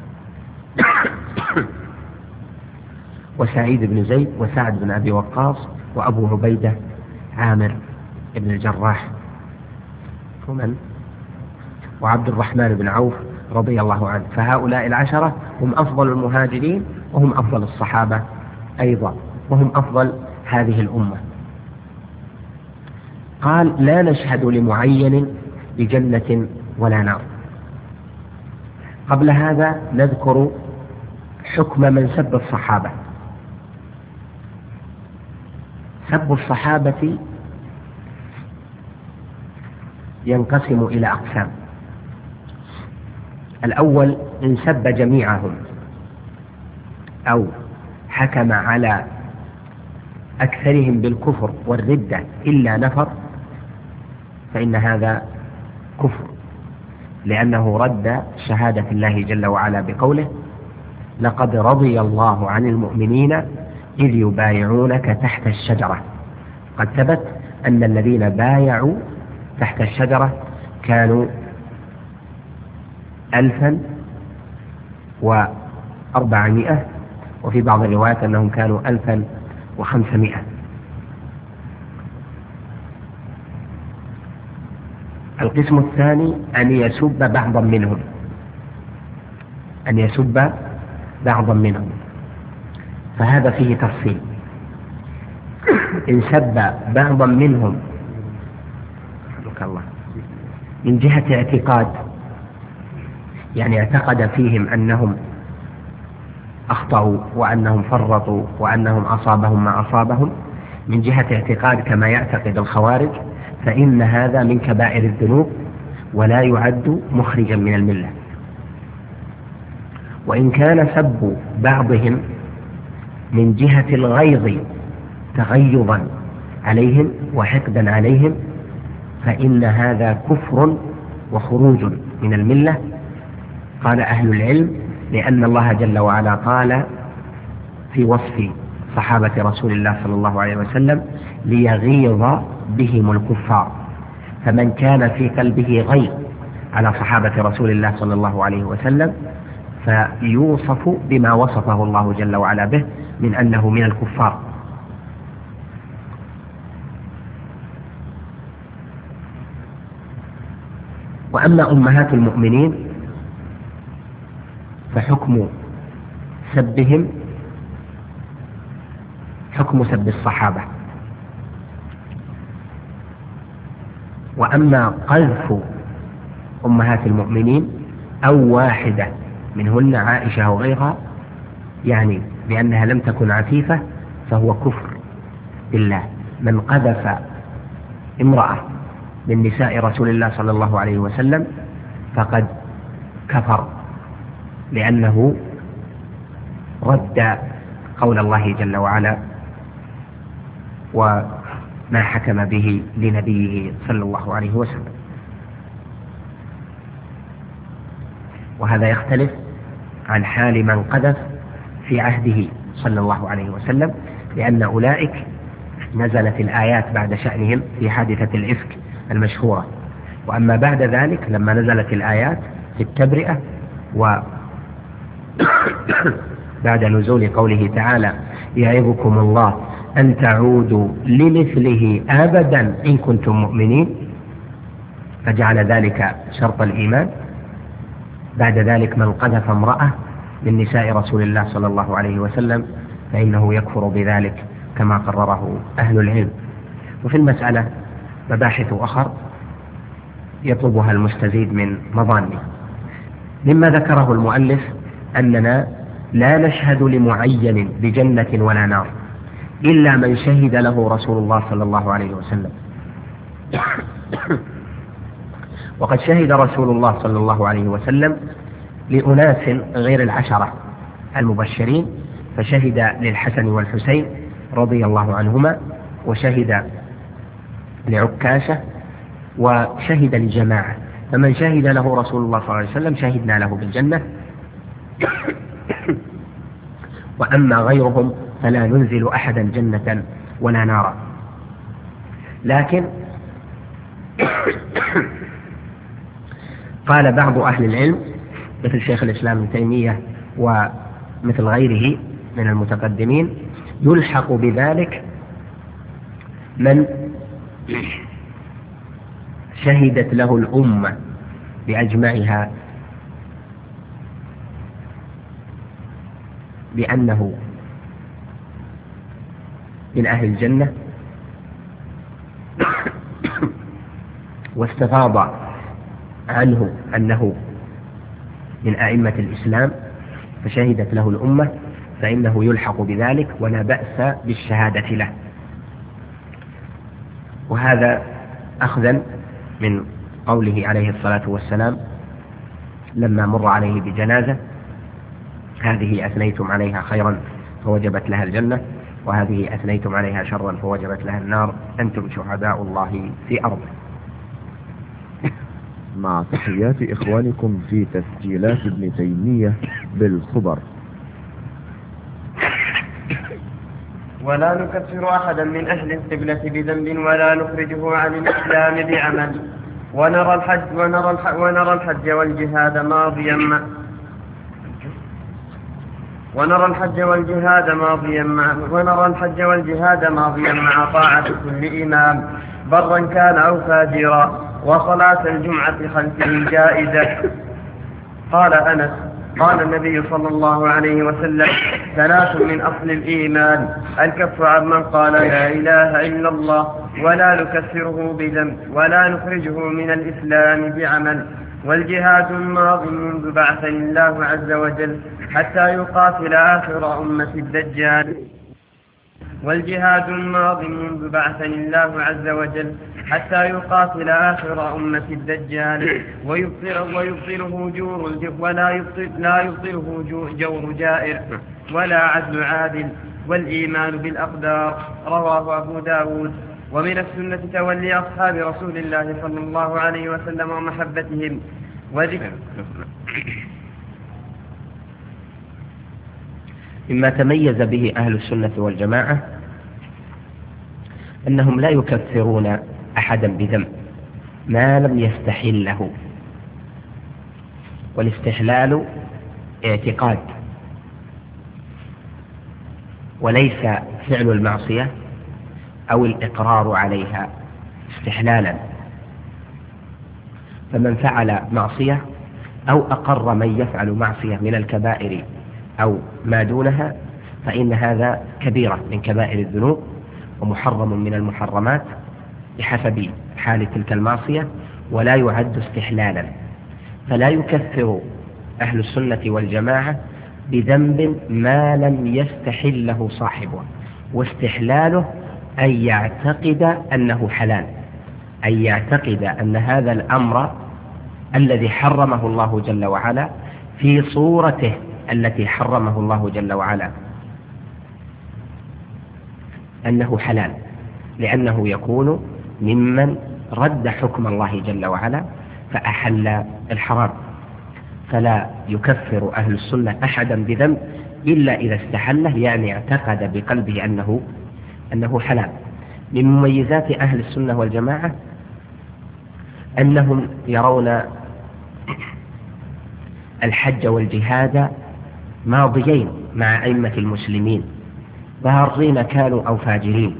وسعيد بن زيد وسعد بن أبي وقاص وأبو عبيدة عامر بن الجراح ومن وعبد الرحمن بن عوف رضي الله عنه. فهؤلاء العشرة هم أفضل المهاجرين وهم أفضل الصحابة أيضا، وهم أفضل هذه الأمة. قال: لا نشهد لمعين بجنة ولا نار. قبل هذا نذكر حكم من سب الصحابة. سب الصحابة ينقسم إلى أقسام. الأول إن سب جميعهم أو حكم على أكثرهم بالكفر والردة إلا نفر فإن هذا كفر، لأنه رد شهادة الله جل وعلا بقوله: لقد رضي الله عن المؤمنين إذ يبايعونك تحت الشجرة. قد ثبت أن الذين بايعوا تحت الشجرة كانوا ألفا وأربعمائة، وفي بعض الروايات أنهم كانوا ألفا وخمسمائة. القسم الثاني أن يسب بعضا منهم أن يسب بعضا منهم فهذا فيه تفصيل. إن سب بعضا منهم الله من جهة اعتقاد، يعني اعتقد فيهم أنهم أخطأوا وأنهم فرطوا وأنهم أصابهم ما أصابهم من جهة اعتقاد كما يعتقد الخوارج، فإن هذا من كبائر الذنوب ولا يعد مخرجا من الملة. وإن كان سب بعضهم من جهة الغيظ تغيظا عليهم وحقدا عليهم فإن هذا كفر وخروج من الملة. قال أهل العلم لأن الله جل وعلا قال في وصف صحابة رسول الله صلى الله عليه وسلم ليغيظ بهم الكفار، فمن كان في قلبه غيظ على صحابة رسول الله صلى الله عليه وسلم فيوصف بما وصفه الله جل وعلا به من أنه من الكفار. وأما أمهات المؤمنين فحكم سبهم حكم سب الصحابة. وأما قذف أمهات المؤمنين أو واحدة منهن عائشة وغيرها يعني بأنها لم تكن عفيفة فهو كفر بالله. من قذف امرأة من نساء رسول الله صلى الله عليه وسلم فقد كفر، لأنه رد قول الله جل وعلا وما حكم به لنبيه صلى الله عليه وسلم. وهذا يختلف عن حال من قذف في عهده صلى الله عليه وسلم، لأن أولئك نزلت الآيات بعد شأنهم في حادثة الإفك المشهورة. وأما بعد ذلك لما نزلت الآيات في التبرئة وبعد نزول قوله تعالى يعظكم الله أن تعودوا لمثله أبدا إن كنتم مؤمنين، فجعل ذلك شرط الإيمان. بعد ذلك من قذف امرأة من نساء رسول الله صلى الله عليه وسلم فإنه يكفر بذلك كما قرره أهل العلم. وفي المسألة مباحث أخر يطلبها المستزيد من مظانه. مما ذكره المؤلف أننا لا نشهد لمعين بجنة ولا نار إلا من شهد له رسول الله صلى الله عليه وسلم. وقد شهد رسول الله صلى الله عليه وسلم لأناس غير العشرة المبشرين، فشهد للحسن والحسين رضي الله عنهما، وشهد لعكاشة، وشهد لجماعة. فمن شهد له رسول الله صلى الله عليه وسلم شهدنا له بالجنة. وأما غيرهم فلا ننزل أحدا جنة ولا نارا. لكن قال بعض أهل العلم مثل شيخ الإسلام ابن تيمية ومثل غيره من المتقدمين يلحق بذلك من شهدت له الأمة بأجمعها بأنه من أهل الجنة واستفاض عنه أنه من أئمة الإسلام فشهدت له الأمة، فإنه يلحق بذلك ولا بأس بالشهادة له. وهذا أخذا من قوله عليه الصلاة والسلام لما مر عليه بجنازة: هذه أثنيتم عليها خيرا فوجبت لها الجنة، وهذه أثنيتم عليها شرا فوجبت لها النار، أنتم شهداء الله في أرضه. مع تحيات إخوانكم في تسجيلات ابن تيمية بالخبر. ولا نكفر أحدا من أهل القبلة بذنب ولا نخرجه عن الإسلام بعمل ونرى الحج, ونرى الحج, ونرى الحج والجهاد ماضيا مع ونرى الحج والجهاد ماضيا مع ونرى الحج والجهاد ماضيا مع طاعة كل إمام برا كان أو فاجرا وصلاة الجمعة خلفه جائزة. قال أنس قال النبي صلى الله عليه وسلم ثلاث من أصل الإيمان الكف عن من قال لا إله إلا الله ولا نكفره بذنب ولا نخرجه من الإسلام بعمل والجهاد الماضي منذ بعثني الله عز وجل حتى يقاتل آخر أمة الدجال والجهاد الماضي منذ بعثني الله عز وجل حتى يقاتل آخر أمة الدجال ويبطله, ويبطله جور ولا يبطل لا يبطله جور جائر ولا عدل عادل والإيمان بالأقدار. رواه أبو داود. ومن السنة تولي أصحاب رسول الله صلى الله عليه وسلم ومحبتهم وذكر. مما تميز به أهل السنة والجماعة أنهم لا يكفرون أحدا بذنب ما لم يستحل له، والاستحلال اعتقاد وليس فعل المعصية أو الإقرار عليها استحلالا. فمن فعل معصية أو أقر من يفعل معصية من الكبائر أو ما دونها فإن هذا كبيرة من كبائر الذنوب ومحرم من المحرمات بحسب حال تلك المعصية ولا يعد استحلالا. فلا يكفر أهل السنة والجماعة بذنب ما لم يستحله صاحبه، واستحلاله أن يعتقد أنه حلال، أن يعتقد أن هذا الأمر الذي حرمه الله جل وعلا في صورته التي حرمه الله جل وعلا أنه حلال، لأنه يكون ممن رد حكم الله جل وعلا فأحل الحرام. فلا يكفر أهل السنة أحدا بذنب إلا إذا استحله، يعني اعتقد بقلبه أنه أنه حلال. من مميزات أهل السنة والجماعة أنهم يرون الحج والجهاد ماضيين مع أئمة المسلمين بارين كانوا أو فاجرين،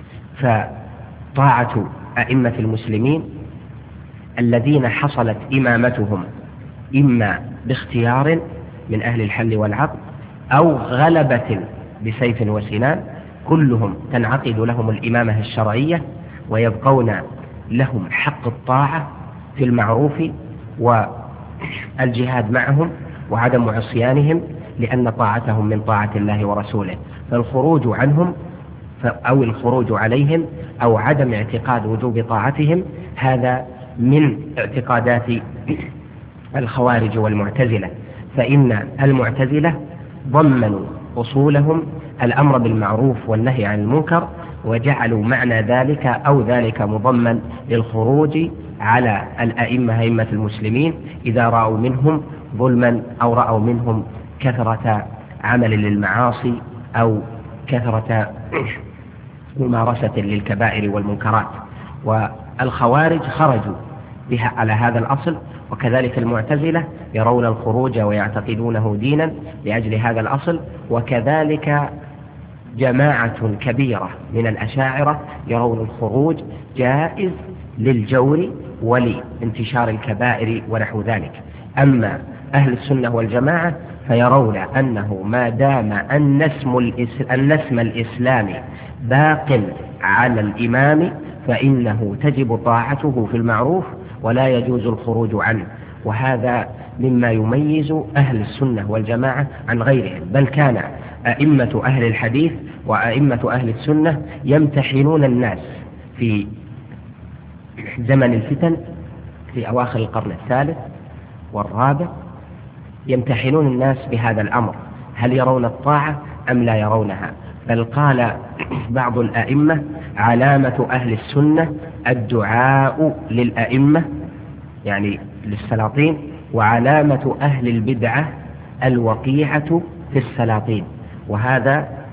فطاعة أئمة المسلمين الذين حصلت إمامتهم إما باختيار من أهل الحل والعقد أو غلبة بسيف وسنان كلهم تنعقد لهم الإمامة الشرعية ويبقون لهم حق الطاعة في المعروف والجهاد معهم وعدم عصيانهم، لأن طاعتهم من طاعة الله ورسوله. فالخروج عنهم أو الخروج عليهم أو عدم اعتقاد وجوب طاعتهم هذا من اعتقادات الخوارج والمعتزلة، فإن المعتزلة ضمنوا أصولهم الأمر بالمعروف والنهي عن المنكر، وجعلوا معنى ذلك أو ذلك مضمن للخروج على الأئمة أئمة المسلمين إذا رأوا منهم ظلما أو رأوا منهم كثرة عمل للمعاصي أو كثرة ممارسة للكبائر والمنكرات. والخوارج خرجوا بها على هذا الأصل، وكذلك المعتزلة يرون الخروج ويعتقدونه دينا لأجل هذا الأصل، وكذلك جماعة كبيرة من الأشاعرة يرون الخروج جائز للجور ولانتشار الكبائر ونحو ذلك. أما أهل السنة والجماعة فيرون أنه ما دام النسم الإسلامي باق على الإمام فإنه تجب طاعته في المعروف ولا يجوز الخروج عنه. وهذا مما يميز أهل السنة والجماعة عن غيرهم، بل كان أئمة أهل الحديث وأئمة أهل السنة يمتحنون الناس في زمن الفتن في أواخر القرن الثالث والرابع، يمتحنون الناس بهذا الأمر، هل يرون الطاعة أم لا يرونها. بل قال بعض الأئمة علامة أهل السنة الدعاء للأئمة يعني للسلاطين، وعلامة أهل البدعة الوقيعة في السلاطين. وهذا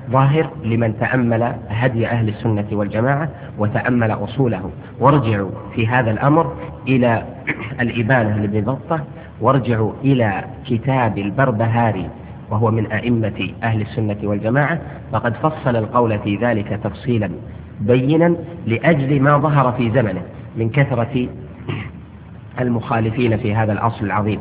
ظاهر لمن تأمل هدي أهل السنة والجماعة وتأمل أصوله. وارجعوا في هذا الأمر إلى الإبانة لابن بطة، وارجعوا إلى كتاب البربهاري وهو من أئمة أهل السنة والجماعة، فقد فصل القول في ذلك تفصيلا بينا لأجل ما ظهر في زمنه من كثرة المخالفين في هذا الأصل العظيم.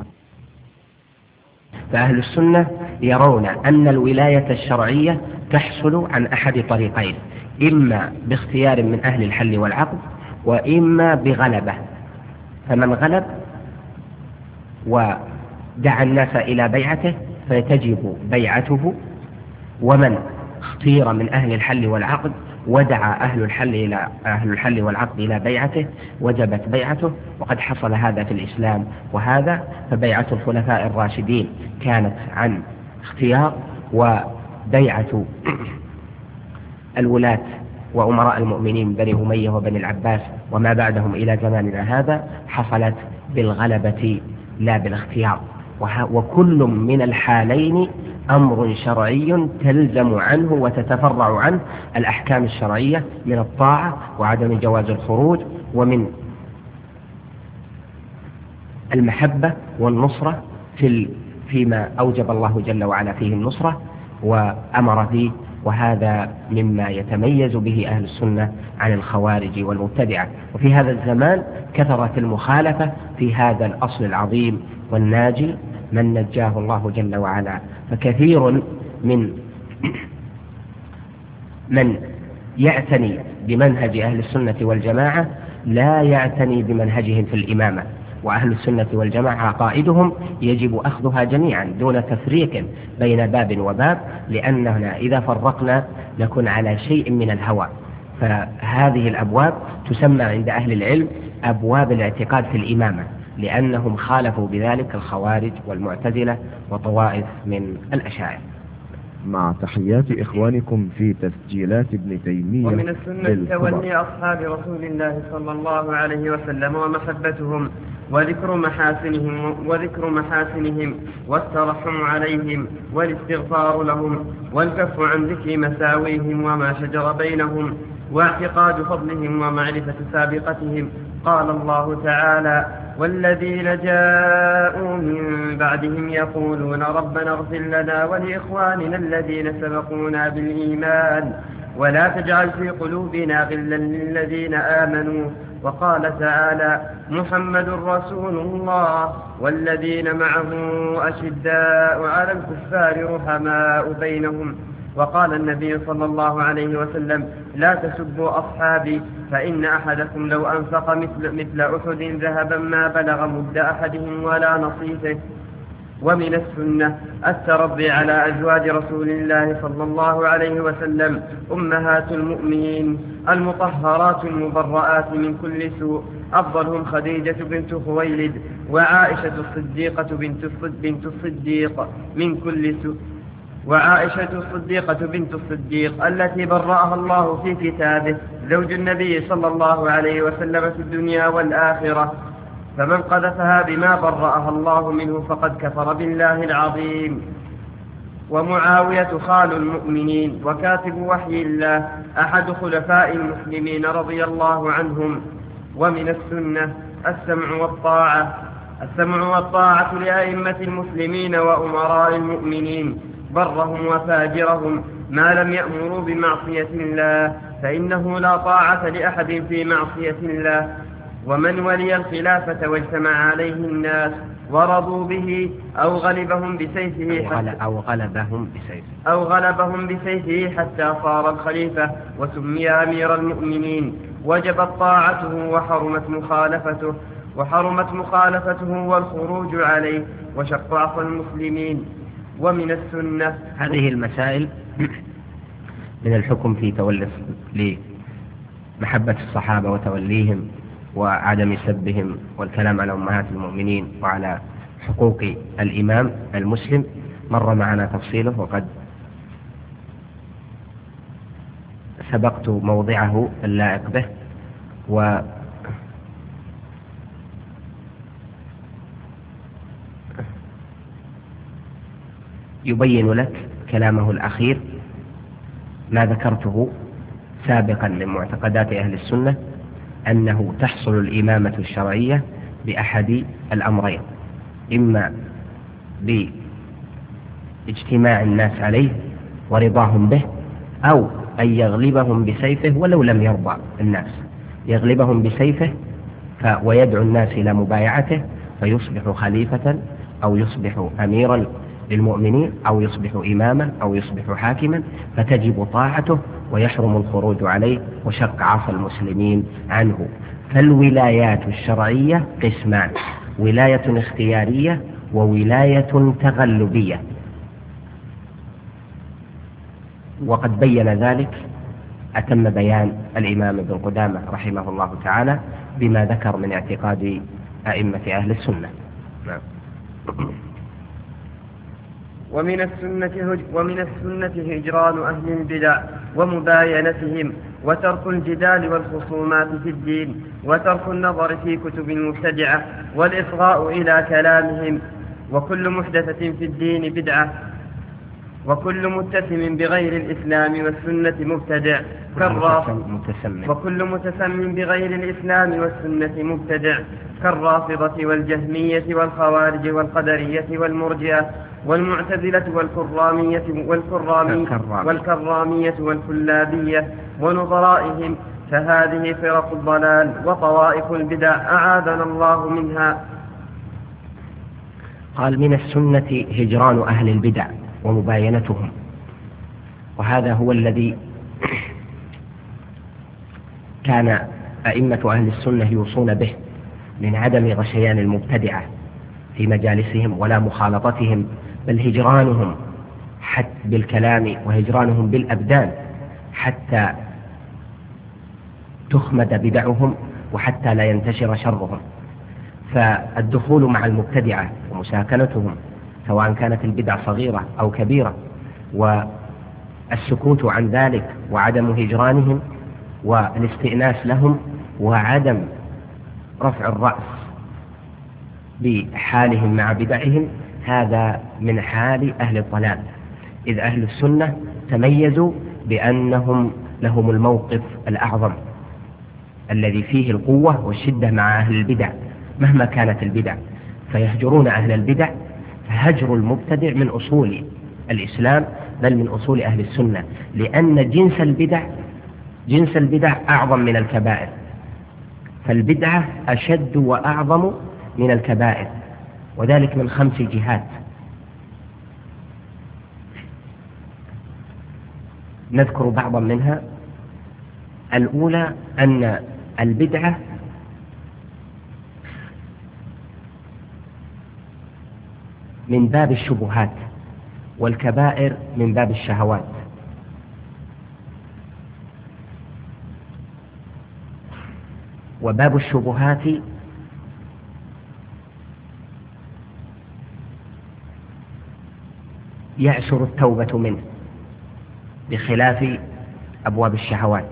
فأهل السنة يرون أن الولاية الشرعية تحصل عن أحد طريقين، إما باختيار من أهل الحل والعقد، وإما بغلبة. فمن غلب ودعا الناس إلى بيعته فتجب بيعته، ومن اختير من أهل الحل والعقد ودعا أهل الحل إلى أهل الحل والعقد إلى بيعته وجبت بيعته. وقد حصل هذا في الإسلام وهذا، فبيعة الخلفاء الراشدين كانت عن اختيار، وبيعة الولاة وأمراء المؤمنين بني أمية وبني العباس وما بعدهم إلى زماننا هذا حصلت بالغلبة لا بالاختيار. وكل من الحالين أمر شرعي تلزم عنه وتتفرع عنه الأحكام الشرعية من الطاعة وعدم جواز الخروج، ومن المحبة والنصرة في فيما أوجب الله جل وعلا فيه النصرة وأمر به. وهذا مما يتميز به أهل السنة عن الخوارج والمبتدعة. وفي هذا الزمان كثرت المخالفة في هذا الأصل العظيم، والناجي من نجاه الله جل وعلا. فكثير من من يعتني بمنهج أهل السنة والجماعة لا يعتني بمنهجهم في الإمامة، وأهل السنة والجماعة عقائدهم يجب أخذها جميعا دون تفريق بين باب وباب، لأننا إذا فرقنا نكون على شيء من الهوى. فهذه الأبواب تسمى عند أهل العلم أبواب الاعتقاد في الإمامة، لأنهم خالفوا بذلك الخوارج والمعتزلة وطوائف من الأشاعرة. مع تحيات إخوانكم في تسجيلات ابن تيمية. ومن السنة تولي أصحاب رسول الله صلى الله عليه وسلم ومحبتهم وذكر محاسنهم وذكر محاسنهم والترحم عليهم والاستغفار لهم والكف عن ذكر مساويهم وما شجر بينهم واعتقاد فضلهم ومعرفة سابقتهم. قال الله تعالى: والذين جاءوا من بعدهم يقولون ربنا اغفر لنا ولإخواننا الذين سبقونا بالإيمان ولا تجعل في قلوبنا غلا للذين آمنوا. وقال تعالى: محمد رسول الله والذين معه أشداء على الكفار رحماء بينهم. وقال النبي صلى الله عليه وسلم: لا تسبوا أصحابي فإن أحدكم لو أنفق مثل, مثل أحد ذهبا ما بلغ مد أحدهم ولا نصيفه. ومن السنة التربي على أزواج رسول الله صلى الله عليه وسلم أمهات المؤمنين المطهرات المبرآت من كل سوء، أفضلهم خديجة بنت خويلد وعائشة الصديقة بنت الصديق من كل سوء وعائشة الصديقة بنت الصديق التي برأها الله في كتابه، زوج النبي صلى الله عليه وسلم في الدنيا والآخرة، فمن قذفها بما برأها الله منه فقد كفر بالله العظيم. ومعاوية خال المؤمنين وكاتب وحي الله أحد خلفاء المسلمين رضي الله عنهم. ومن السنة السمع والطاعة السمع والطاعة لأئمة المسلمين وأمراء المؤمنين برهم وفاجرهم ما لم يأمروا بمعصية الله، فإنه لا طاعة لأحد في معصية الله. ومن ولي الخلافة واجتمع عليه الناس ورضوا به أو غلبهم بسيفه حتى أو غلبهم بسيفه أو غلبهم بسيفه حتى صار الخليفة وسمي أمير المؤمنين وجبت طاعته وحرمت مخالفته وحرمت مخالفته والخروج عليه وشق عصا المسلمين. ومن السنة هذه المسائل من الحكم في تولي لمحبة الصحابة وتوليهم وعدم سبهم والكلام على أمهات المؤمنين وعلى حقوق الإمام المسلم مر معنا تفصيله، وقد سبقت موضعه اللائق به. و يبين لك كلامه الأخير ما ذكرته سابقا من معتقدات أهل السنة أنه تحصل الإمامة الشرعية بأحد الأمرين: إما باجتماع الناس عليه ورضاهم به، أو أن يغلبهم بسيفه ولو لم يرضى الناس، يغلبهم بسيفه ويدعو الناس إلى مبايعته فيصبح خليفة أو يصبح أميرا للمؤمنين أو يصبح إماما أو يصبح حاكما، فتجب طاعته ويحرم الخروج عليه وشق عصا المسلمين عنه. فالولايات الشرعية قسمان: ولاية اختيارية وولاية تغلبية، وقد بين ذلك أتم بيان الإمام ابن قدامة رحمه الله تعالى بما ذكر من اعتقاد أئمة أهل السنة. نعم. ومن السنة هج ومن السنة هجران أهل البدع ومباينتهم، وترك الجدال والخصومات في الدين، وترك النظر في كتب المبتدعة، والإصغاء إلى كلامهم. وكل محدثة في الدين بدعة، وكل متسم بغير الإسلام والسنة مبتدع كالرافضة وكل متسم بغير الإسلام والسنة مبتدع كالرافضة والجهمية والخوارج والقدرية والمرجئة والمعتزلة والكرامية والكرامي والكرامية والكلابية ونظرائهم، فهذه فرق الضلال وطوائف البدع أعاذنا الله منها. قال: من السنة هجران أهل البدع ومباينتهم، وهذا هو الذي كان أئمة أهل السنة يوصون به من عدم غشيان المبتدعة في مجالسهم ولا مخالطتهم، بل هجرانهم حتى بالكلام وهجرانهم بالأبدان حتى تخمد بدعهم وحتى لا ينتشر شرهم. فالدخول مع المبتدعة ومساكنتهم سواء كانت البدع صغيرة أو كبيرة، والسكوت عن ذلك وعدم هجرانهم والاستئناس لهم وعدم رفع الرأس بحالهم مع بدعهم، هذا من حال أهل الضلال، إذ أهل السنة تميزوا بأنهم لهم الموقف الأعظم الذي فيه القوة والشدة مع أهل البدع مهما كانت البدع، فيهجرون أهل البدع. فهجر المبتدع من أصول الإسلام بل من أصول أهل السنة، لأن جنس البدع جنس البدع أعظم من الكبائر، فالبدعة أشد وأعظم من الكبائر، وذلك من خمس جهات. نذكر بعضا منها. الأولى أن البدعة من باب الشبهات، والكبائر من باب الشهوات. وباب الشبهات يعسر التوبة منه بخلاف أبواب الشهوات،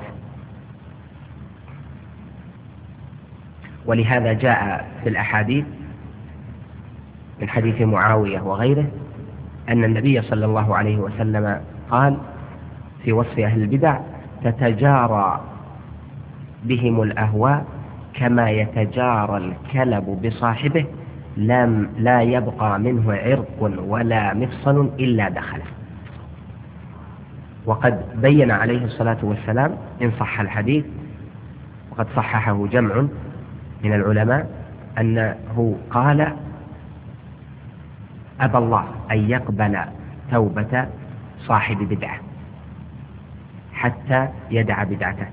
ولهذا جاء في الأحاديث من حديث معاوية وغيره أن النبي صلى الله عليه وسلم قال في وصف أهل البدع: تتجارى بهم الأهواء كما يتجارى الكلب بصاحبه، لم لا يبقى منه عرق ولا مفصل إلا دخله. وقد بين عليه الصلاة والسلام إن صح الحديث، وقد صححه جمع من العلماء، أنه قال: أبى الله أن يقبل توبة صاحب بدعة حتى يدع بدعته.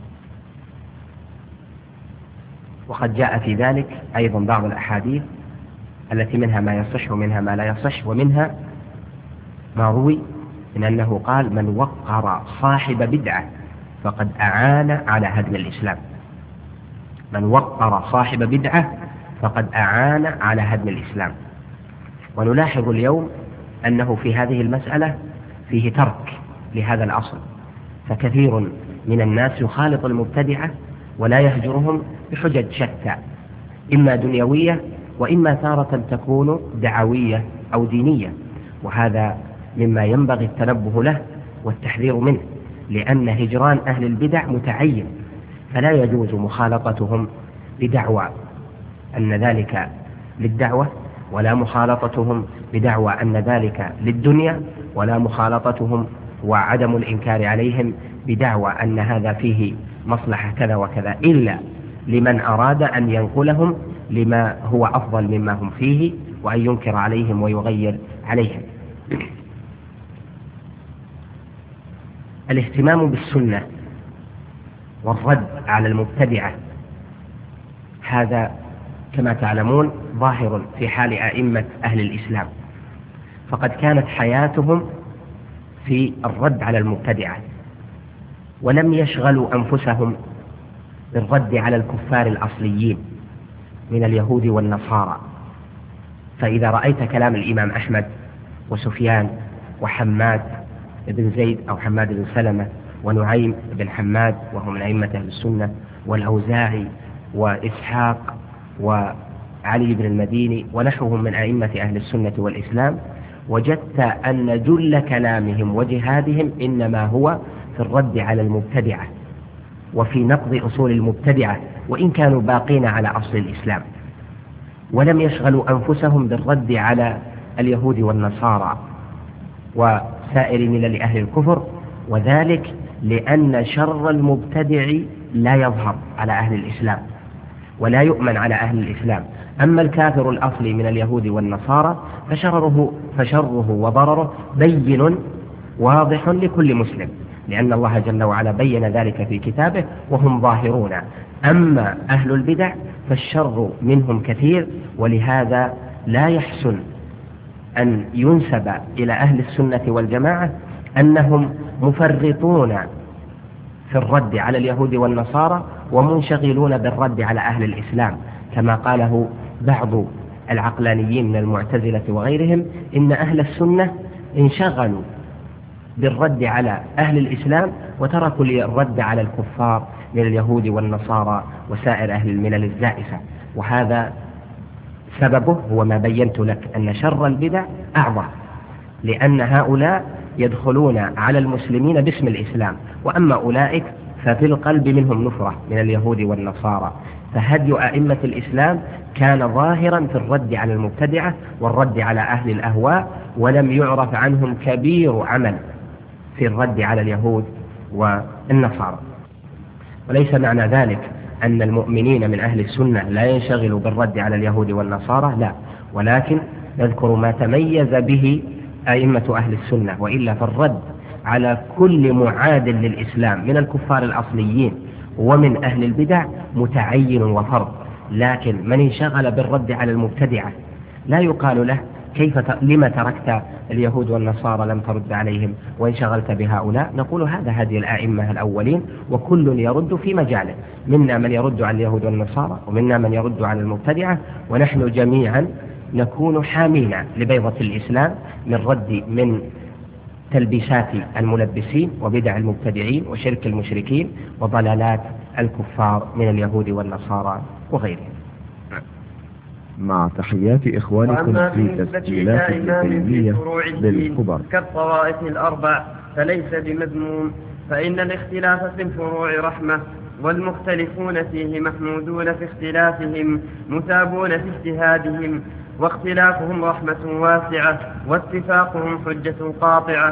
وقد جاء في ذلك أيضا بعض الأحاديث التي منها ما يصح ومنها ما لا يصح، ومنها ما روي من أنه قال: من وقر صاحب بدعة فقد أعان على هدم الإسلام. من وقر صاحب بدعة فقد أعان على هدم الإسلام. ونلاحظ اليوم أنه في هذه المسألة فيه ترك لهذا الأصل، فكثير من الناس يخالط المبتدعة ولا يهجرهم بحجج شتى، إما دنيوية وإما تارة تكون دعوية أو دينية، وهذا مما ينبغي التنبه له والتحذير منه، لأن هجران أهل البدع متعين، فلا يجوز مخالطتهم بدعوى أن ذلك للدعوة، ولا مخالطتهم بدعوى أن ذلك للدنيا، ولا مخالطتهم وعدم الإنكار عليهم بدعوى أن هذا فيه مصلحة كذا وكذا، إلا لمن أراد أن ينقلهم لما هو أفضل مما هم فيه، وأن ينكر عليهم ويغير عليهم. الاهتمام بالسنة والرد على المبتدعة هذا كما تعلمون ظاهر في حال أئمة أهل الإسلام، فقد كانت حياتهم في الرد على المبتدعة، ولم يشغلوا أنفسهم بالرد على الكفار الأصليين من اليهود والنصارى. فإذا رأيت كلام الإمام أحمد وسفيان وحماد بن زيد أو حماد بن سلمة ونعيم بن حماد وهم من أئمة أهل السنة، والأوزاعي وإسحاق وعلي بن المديني ونحوهم من أئمة أهل السنة والإسلام، وجدت أن جل كلامهم وجهادهم إنما هو في الرد على المبتدعة وفي نقض أصول المبتدعة، وإن كانوا باقين على أصل الإسلام، ولم يشغلوا أنفسهم بالرد على اليهود والنصارى وسائر ملل أهل الكفر، وذلك لأن شر المبتدع لا يظهر على أهل الإسلام ولا يؤمن على أهل الإسلام. أما الكافر الأصلي من اليهود والنصارى فشره, فشره وضرره بين واضح لكل مسلم، لأن الله جل وعلا بين ذلك في كتابه وهم ظاهرون. أما أهل البدع فالشر منهم كثير، ولهذا لا يحسن أن ينسب إلى أهل السنة والجماعة أنهم مفرطون في الرد على اليهود والنصارى ومنشغلون بالرد على أهل الإسلام، كما قاله بعض العقلانيين من المعتزلة وغيرهم، إن أهل السنة انشغلوا بالرد على أهل الإسلام وتركوا الرد على الكفار من اليهود والنصارى وسائر أهل الملل الزائفة. وهذا سببه هو ما بينت لك، أن شر البدع أعظم، لأن هؤلاء يدخلون على المسلمين باسم الإسلام، وأما أولئك ففي القلب منهم نفرة من اليهود والنصارى. فهدي أئمة الإسلام كان ظاهرا في الرد على المبتدعة والرد على أهل الأهواء، ولم يعرف عنهم كبير عمل في الرد على اليهود والنصارى. وليس معنى ذلك أن المؤمنين من أهل السنة لا ينشغلوا بالرد على اليهود والنصارى، لا، ولكن نذكر ما تميز به أئمة أهل السنة، وإلا فالرد على كل معاد للإسلام من الكفار الأصليين ومن أهل البدع متعين وفرض. لكن من انشغل بالرد على المبتدعة لا يقال له كيف ت... لما تركت اليهود والنصارى لم ترد عليهم وانشغلت بهؤلاء. نقول هذا هدي الآئمة الأولين، وكل يرد في مجاله، منا من يرد على اليهود والنصارى ومنا من يرد على المبتدعة، ونحن جميعا نكون حامين لبيضة الإسلام من رد من تلبيسات الملبسين وبدع المبتدعين وشرك المشركين وضلالات الكفار من اليهود والنصارى وغيرهم. مع تحيات إخوانكم في تسجيلات ابن تيمية للكبر كالطوائف الأربع فليس بمذموم، فإن الاختلاف في الفروع رحمة، والمختلفون فيه محمودون في اختلافهم مثابون في اجتهادهم، واختلافهم رحمة واسعة واتفاقهم حجة قاطعة.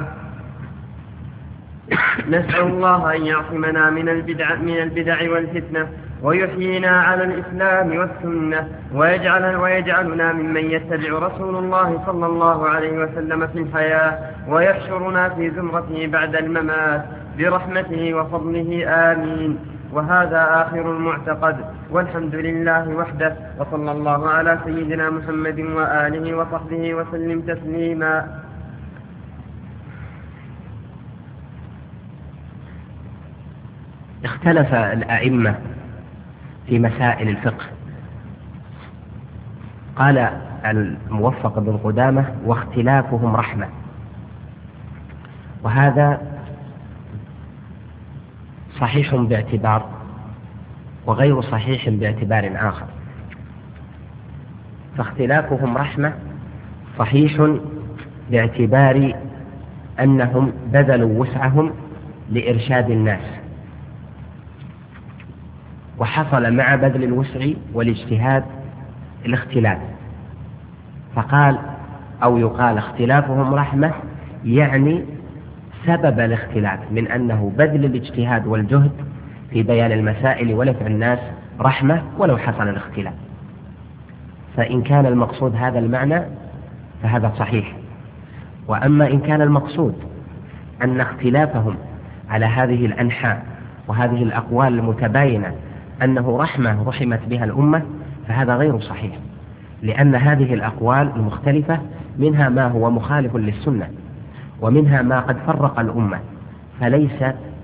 نسأل الله أن يعصمنا من البدع, من البدع والفتنة، ويحيينا على الإسلام والسنة، ويجعل ويجعلنا ممن يتبع رسول الله صلى الله عليه وسلم في الحياة، ويحشرنا في زمرته بعد الممات برحمته وفضله، آمين. وهذا آخر المعتقد، والحمد لله وحده، وصلى الله على سيدنا محمد وآله وصحبه وسلم تسليما. اختلف الأئمة في مسائل الفقه. قال الموفق بن قدامة: واختلافهم رحمة. وهذا صحيح باعتبار وغير صحيح باعتبار آخر. فاختلافهم رحمة صحيح باعتبار أنهم بذلوا وسعهم لإرشاد الناس، وحصل مع بذل الوسع والاجتهاد الاختلاف، فقال أو يقال اختلافهم رحمة، يعني سبب الاختلاف من أنه بذل الاجتهاد والجهد في بيان المسائل ونفع الناس رحمة ولو حصل الاختلاف. فإن كان المقصود هذا المعنى فهذا صحيح. وأما إن كان المقصود أن اختلافهم على هذه الأنحاء وهذه الأقوال المتباينة أنه رحمة رحمت بها الأمة، فهذا غير صحيح، لأن هذه الأقوال المختلفة منها ما هو مخالف للسنة ومنها ما قد فرق الأمة، فليس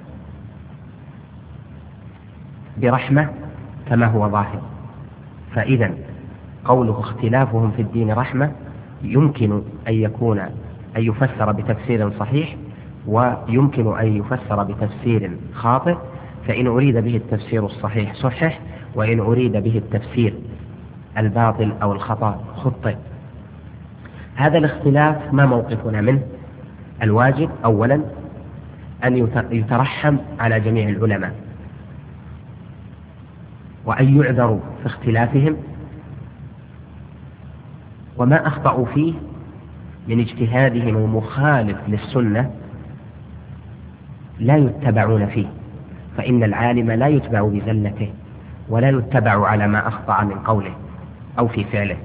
برحمة كما هو ظاهر. فإذا قوله اختلافهم في الدين رحمة يمكن أن يكون أن يفسر بتفسير صحيح، ويمكن أن يفسر بتفسير خاطئ، فإن أريد به التفسير الصحيح صحح، وإن أريد به التفسير الباطل أو الخطأ خطئ. هذا الاختلاف ما موقفنا منه؟ الواجب أولا أن يترحم على جميع العلماء، وأن يعذروا في اختلافهم، وما أخطأوا فيه من اجتهادهم المخالف للسنة لا يتبعون فيه، فإن العالم لا يتبع بزلته ولا يتبع على ما أخطأ من قوله أو في فعله.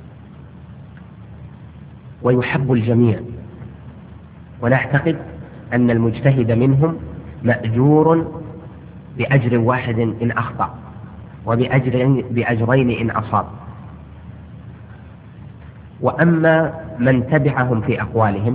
ويحب الجميع، ونعتقد أن المجتهد منهم مأجور بأجر واحد إن أخطأ، وبأجرين بأجرين إن أصاب. وأما من تبعهم في أقوالهم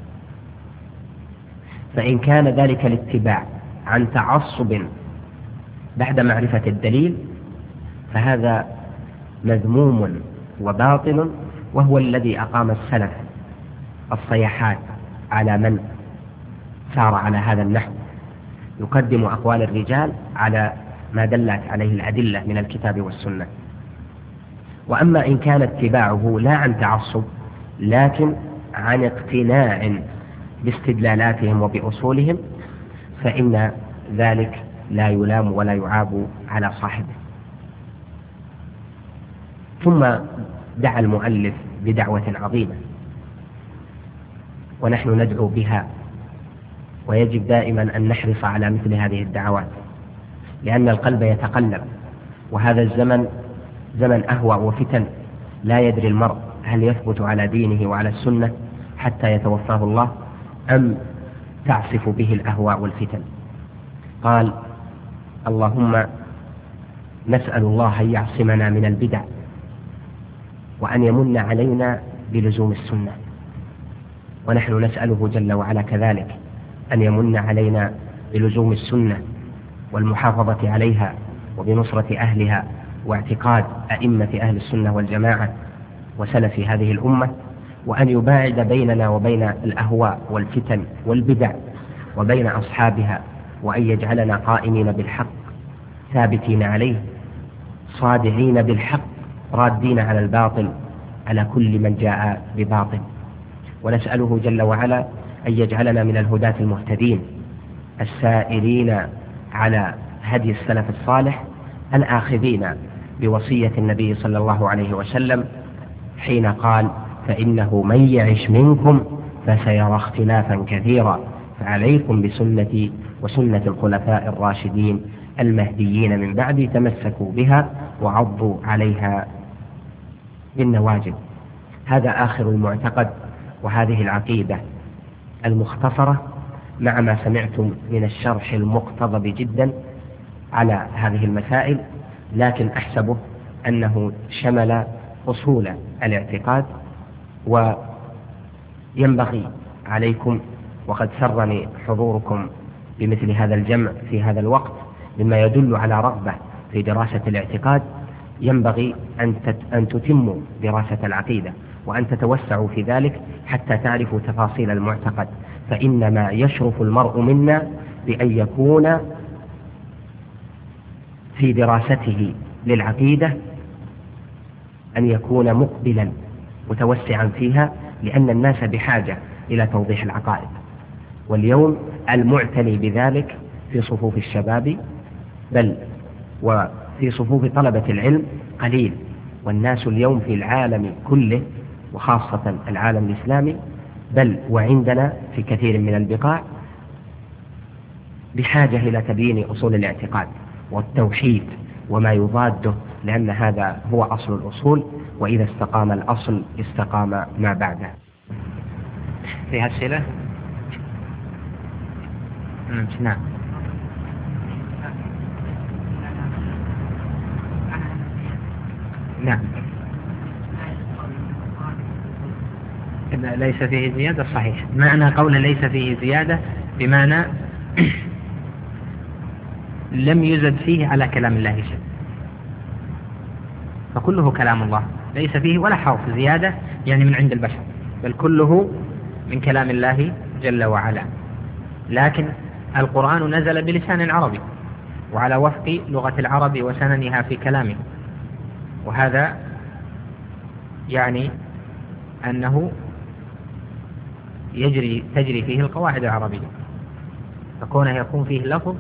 فإن كان ذلك الاتباع عن تعصب بعد معرفة الدليل فهذا مذموم وباطل، وهو الذي أقام السلف الصيحات على من سار على هذا النحو، يقدم أقوال الرجال على ما دلت عليه الأدلة من الكتاب والسنة. وأما إن كان اتباعه لا عن تعصب لكن عن اقتناع باستدلالاتهم وبأصولهم فإن ذلك لا يلام ولا يعاب على صاحبه. ثم دعا المؤلف بدعوة عظيمة ونحن ندعو بها، ويجب دائما أن نحرص على مثل هذه الدعوات، لأن القلب يتقلب، وهذا الزمن زمن أهوى وفتن، لا يدري المرء هل يثبت على دينه وعلى السنة حتى يتوفاه الله أم تعصف به الأهواء والفتن. قال: اللهم نسأل الله أن يعصمنا من البدع، وأن يمن علينا بلزوم السنة، ونحن نسأله جل وعلا كذلك أن يمن علينا بلزوم السنة والمحافظة عليها وبنصرة أهلها واعتقاد أئمة أهل السنة والجماعة وسلف هذه الأمة، وأن يباعد بيننا وبين الأهواء والفتن والبدع وبين أصحابها، وأن يجعلنا قائمين بالحق ثابتين عليه صادعين بالحق رادين على الباطل على كل من جاء بباطل. ونسأله جل وعلا أن يجعلنا من الهداة المهتدين السائرين على هدي السلف الصالح الآخذين بوصية النبي صلى الله عليه وسلم حين قال: فإنه من يعش منكم فسيرى اختلافا كثيرا، فعليكم بسنتي وسنة الخلفاء الراشدين المهديين من بعدي، تمسكوا بها وعضوا عليها بالنواجذ. هذا آخر المعتقد وهذه العقيدة المختصرة مع ما سمعتم من الشرح المقتضب جدا على هذه المسائل، لكن أحسبه أنه شمل أصول الاعتقاد، وينبغي عليكم، وقد سرني حضوركم بمثل هذا الجمع في هذا الوقت مما يدل على رغبة في دراسة الاعتقاد، ينبغي أن تتموا دراسة العقيدة وأن تتوسعوا في ذلك حتى تعرفوا تفاصيل المعتقد، فإنما يشرف المرء منا بأن يكون في دراسته للعقيدة أن يكون مقبلا متوسعا فيها، لأن الناس بحاجة إلى توضيح العقائد. واليوم المعتني بذلك في صفوف الشباب بل وفي صفوف طلبة العلم قليل. والناس اليوم في العالم كله وخاصة العالم الإسلامي بل وعندنا في كثير من البقاع بحاجة إلى تبيين أصول الاعتقاد والتوحيد وما يضاده، لأن هذا هو أصل الأصول، وإذا استقام الأصل استقام ما بعده. في أسئلة؟ نعم. نعم. ليس فيه زيادة صحيح. معنى قول ليس فيه زيادة بمعنى لم يزد فيه على كلام الله شيء، فكله كلام الله ليس فيه ولا حرف زيادة يعني من عند البشر، بل كله من كلام الله جل وعلا. لكن القرآن نزل بلسان عربي وعلى وفق لغة العرب وسننها في كلامه، وهذا يعني أنه يجري تجري فيه القواعد العربية، فكونه يكون فيه لفظ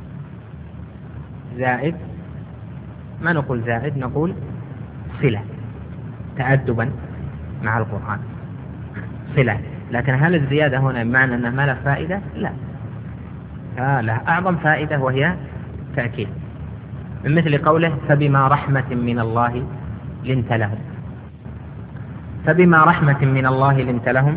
زائد، ما نقول زائد، نقول صلة تأدبا مع القرآن صلة. لكن هل الزيادة هنا بمعنى أنه ما له فائدة؟ لا، آه له أعظم فائدة وهي تأكيد، من مثل قوله فبما رحمة من الله لنت لهم. فبما رحمة من الله لنت لهم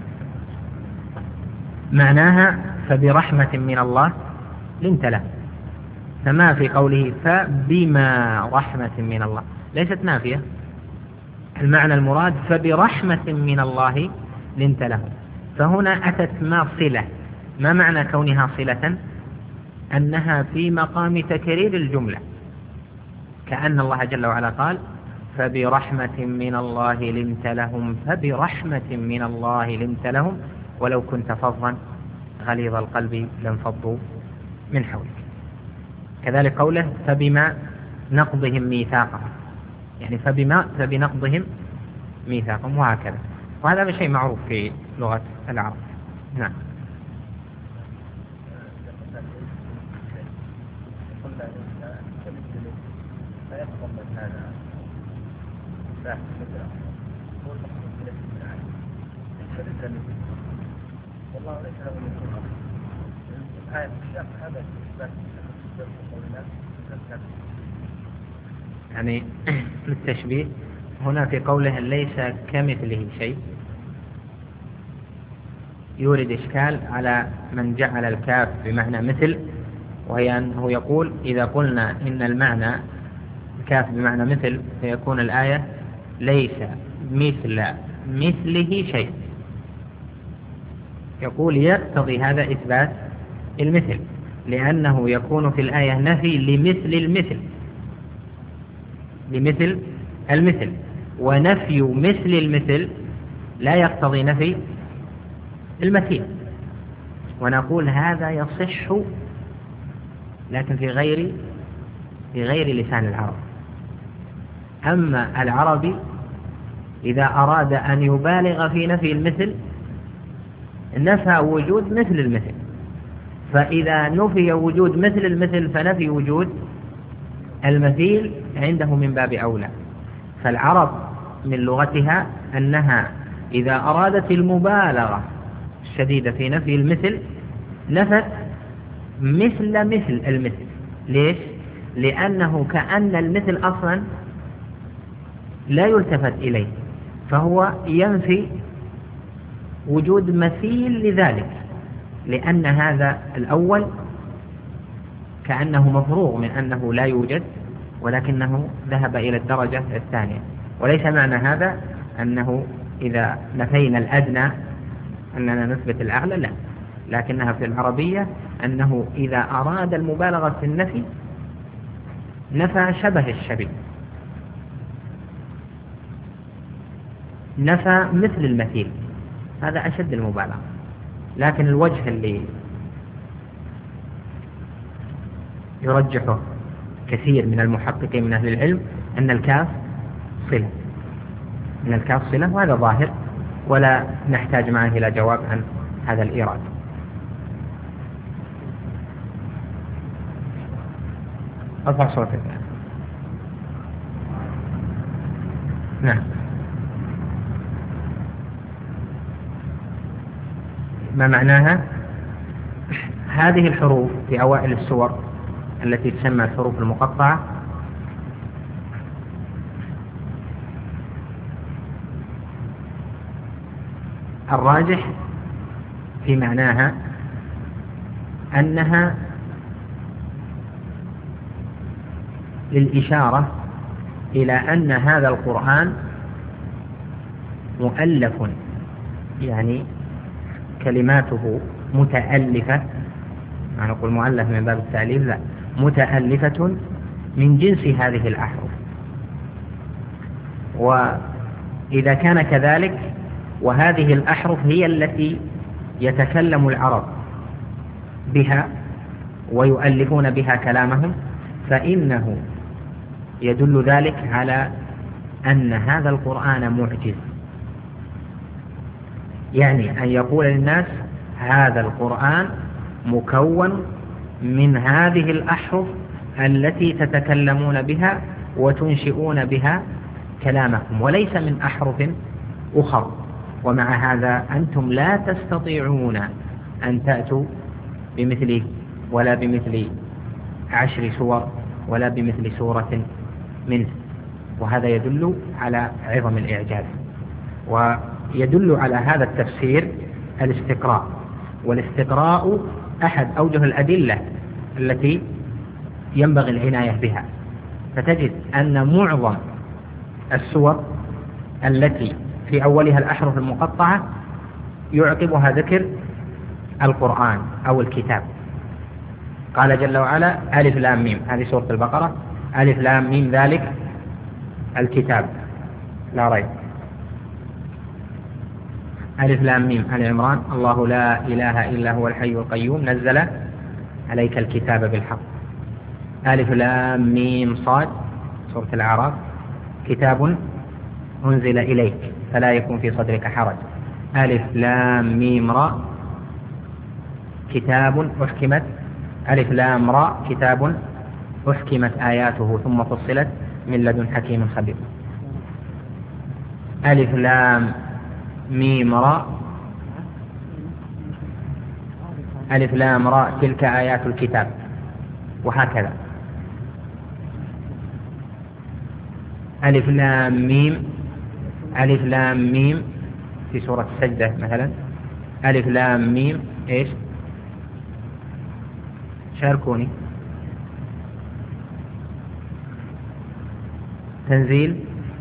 معناها فبرحمة من الله لنت لهم، فما في قوله فبما رحمة من الله ليست نافية، المعنى المراد فبرحمة من الله لنت لهم. فهنا أتت ما صلة. ما معنى كونها صلة؟ أنها في مقام تكرير الجملة، كأن الله جل وعلا قال فبرحمة من الله لنت لهم، فبرحمة من الله لنت لهم ولو كنت فظا غليظ القلب لانفضوا من حولك. كذلك قوله فبما نقضهم ميثاقهم، يعني فبما فبنقضهم ميثاقهم، وهكذا. وهذا شيء معروف في لغة العرب. نعم. يعني التشبيه هنا في قوله ليس كمثله شيء يورد إشكال على من جعل الكاف بمعنى مثل، وهي أنه يقول إذا قلنا إن المعنى الكاف بمعنى مثل فيكون الآية ليس مثل مثله شيء. يقول يقتضي هذا إثبات المثل، لأنه يكون في الآية نفي لمثل المثل لمثل المثل، ونفي مثل المثل لا يقتضي نفي المثيل. ونقول هذا يصح لكن في غير في غير لسان العرب. أما العربي إذا أراد أن يبالغ في نفي المثل نفى وجود مثل المثل، فإذا نفي وجود مثل المثل فنفي وجود المثيل عنده من باب أولى. فالعرب من لغتها أنها إذا أرادت المبالغة الشديدة في نفي المثل نفت مثل مثل المثل. ليش؟ لأنه كأن المثل أصلا لا يلتفت إليه، فهو ينفي وجود مثيل لذلك، لأن هذا الأول كأنه مفروغ من أنه لا يوجد، ولكنه ذهب إلى الدرجة الثانية. وليس معنى هذا أنه إذا نفينا الأدنى أننا نثبت الأعلى، لا، لكنها في العربية أنه إذا أراد المبالغة في النفي نفى شبه الشبيه، نفى مثل المثيل، هذا أشد المبالغة. لكن الوجه اللي يرجحه كثير من المحققين من أهل العلم أن الكاف صلة، أن الكاف صلة، وهذا ظاهر ولا نحتاج معه إلى جواب عن هذا الإيراد. ارفع صوتك. نعم. ما معناها؟ هذه الحروف في أوائل السور التي تسمى الحروف المقطعة الراجح في معناها أنها للإشارة إلى أن هذا القرآن مؤلف، يعني كلماته متألفة، ما نقول مؤلف من باب التأليف، لا، متألفة من جنس هذه الأحرف. وإذا كان كذلك وهذه الأحرف هي التي يتكلم العرب بها ويؤلفون بها كلامهم، فإنه يدل ذلك على أن هذا القرآن معجز، يعني أن يقول للناس هذا القرآن مكون من هذه الأحرف التي تتكلمون بها وتنشئون بها كلامكم، وليس من أحرف أخرى. ومع هذا أنتم لا تستطيعون أن تأتوا بمثله ولا بمثل عشر سور ولا بمثل سورة منه، وهذا يدل على عظم الإعجاز. ويدل على هذا التفسير الاستقراء، والاستقراء أحد أوجه الأدلة التي ينبغي العناية بها. فتجد أن معظم السور التي في أولها الأحرف المقطعة يعقبها ذكر القرآن أو الكتاب. قال جل وعلا ألف لام ميم، هذه سورة البقرة، ألف لام ميم ذلك الكتاب لا ريب. ألف لام ميم آل عمران، الله لا إله إلا هو الحي القيوم نزل عليك الكتاب بالحق. ألف لام ميم صاد سورة الأعراف، كتاب أنزل إليك فلا يكون في صدرك حرج. ألف لام ميم راء كتاب أحكمت، ألف لام راء كتاب أحكمت آياته ثم فصلت من لدن حكيم خبير. ألف لام ميم راء ألف لام راء تلك آيات الكتاب، وهكذا. ألف لام ميم ألف لام ميم في سورة السجدة مثلا، ألف لام ميم إيش؟ شاركوني. تنزيل،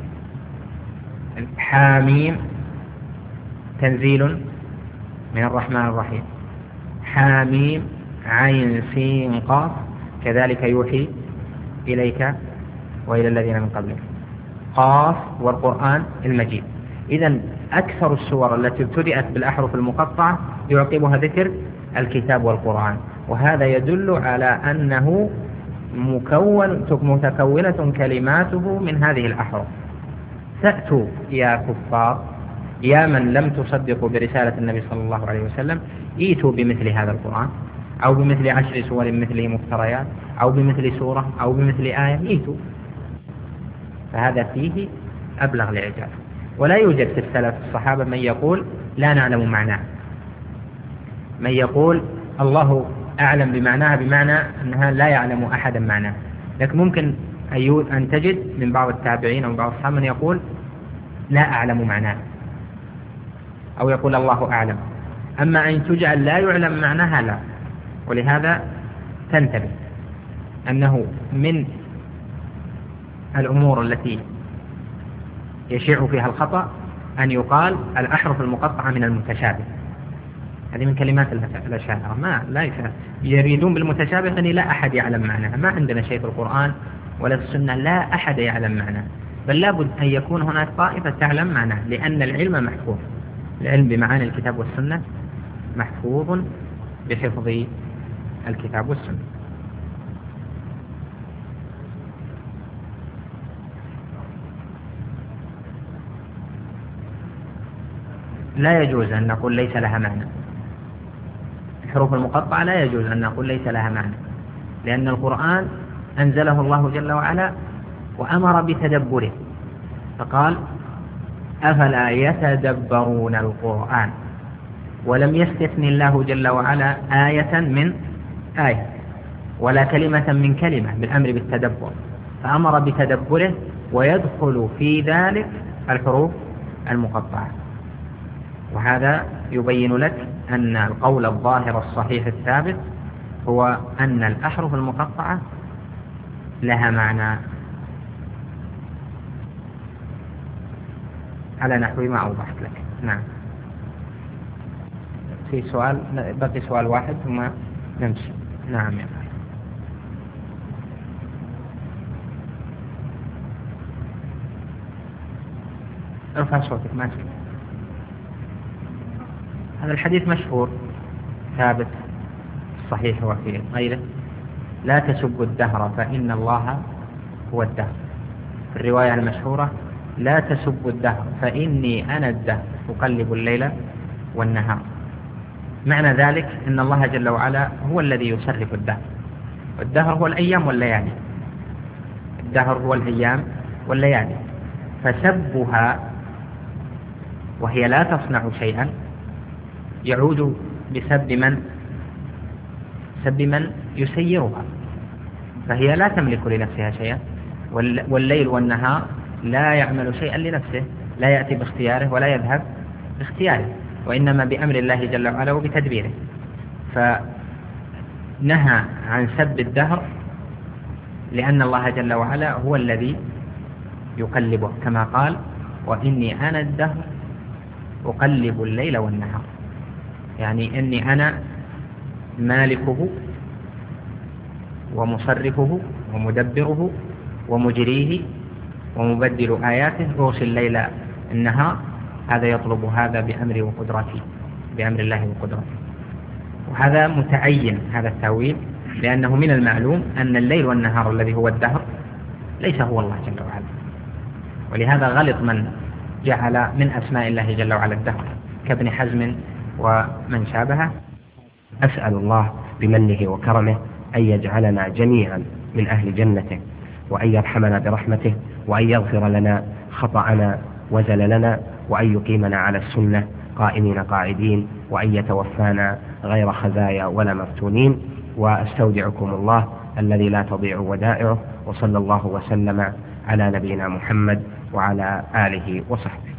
حاميم تنزيل من الرحمن الرحيم، حاميم عين سين قاف كذلك يوحي إليك وإلى الذين من قبلك، قاف والقرآن المجيد. إذن أكثر السور التي ابتدأت بالأحرف المقطعة يعقبها ذكر الكتاب والقرآن، وهذا يدل على أنه مكون متكونة كلماته من هذه الأحرف. تأتوا يا كفار يا من لم تصدقوا برسالة النبي صلى الله عليه وسلم، ايتوا بمثل هذا القرآن أو بمثل عشر سور مثله مفتريات أو بمثل سورة أو بمثل آية، ايتوا. فهذا فيه أبلغ الإعجاز. ولا يوجد في السلف الصحابة من يقول لا نعلم معناه، من يقول الله أعلم بمعناها بمعنى أنها لا يعلم أحدا معناه. لكن ممكن أن تجد من بعض التابعين أو بعض الصحابة من يقول لا أعلم معناه، أو يقول الله أعلم. أما أن تجعل لا يعلم معناها لا. ولهذا تنتبه أنه من الأمور التي يشيع فيها الخطأ أن يقال الأحرف المقطعة من المتشابه. هذه من كلمات الأشاعرة، ما لا يفهم. يريدون بالمتشابه أن لا أحد يعلم معناها. ما عندنا شيء في القرآن ولا في السنة لا أحد يعلم معناها، بل لابد أن يكون هناك طائفة تعلم معناها، لأن العلم محفوظ. العلم بمعاني الكتاب والسنة محفوظ بحفظ الكتاب والسنة. لا يجوز أن نقول ليس لها معنى. الحروف المقطعة لا يجوز أن نقول ليس لها معنى، لأن القرآن أنزله الله جل وعلا وأمر بتدبره، فقال أفلا يتدبرون القرآن، ولم يستثن الله جل وعلا آية من آية ولا كلمة من كلمة بالأمر بالتدبر، فأمر بتدبره، ويدخل في ذلك الحروف المقطعة. وهذا يبين لك أن القول الظاهر الصحيح الثابت هو أن الأحرف المقطعة لها معنى على نحو ما أوضحت لك. نعم. في سؤال، بقي سؤال واحد ثم نمشي. نعم يا أخي. ارفع صوتك. ماشي. هذا الحديث مشهور ثابت صحيح وفي غيره: لا تسبوا الدهر فإن الله هو الدهر. في الرواية المشهورة: لا تسبوا الدهر فإني أنا الدهر أقلب الليل والنهار. معنى ذلك أن الله جل وعلا هو الذي يصرف الدهر، والدهر هو الأيام والليالي، الدهر هو الأيام والليالي، فسبها وهي لا تصنع شيئا يعود بسب من؟ سب من يسيرها، فهي لا تملك لنفسها شيئا، والليل والنهار لا يعمل شيئا لنفسه، لا يأتي باختياره ولا يذهب باختياره، وإنما بأمر الله جل وعلا وبتدبيره. فنهى عن سب الدهر لأن الله جل وعلا هو الذي يقلبه، كما قال: وإني أنا الدهر أقلب الليل والنهار، يعني إني أنا مالكه ومصرفه ومدبره ومجريه ومبدل آياته، أغشي الليل النهار. هذا يطلب هذا بأمر وقدرته، بأمر الله وقدرته. وهذا متعين هذا التأويل، لأنه من المعلوم أن الليل والنهار الذي هو الدهر ليس هو الله جل وعلا، ولهذا غلط من جعل من أسماء الله جل وعلا الدهر كابن حزم ومن شابهه. أسأل الله بمنه وكرمه أن يجعلنا جميعا من أهل جنته، وأن يرحمنا برحمته، وأن يغفر لنا خطأنا وزللنا، وأن يقيمنا على السنة قائمين قاعدين، وأن يتوفانا غير خزايا ولا مفتونين. وأستودعكم الله الذي لا تضيع ودائعه، وصلى الله وسلم على نبينا محمد وعلى آله وصحبه.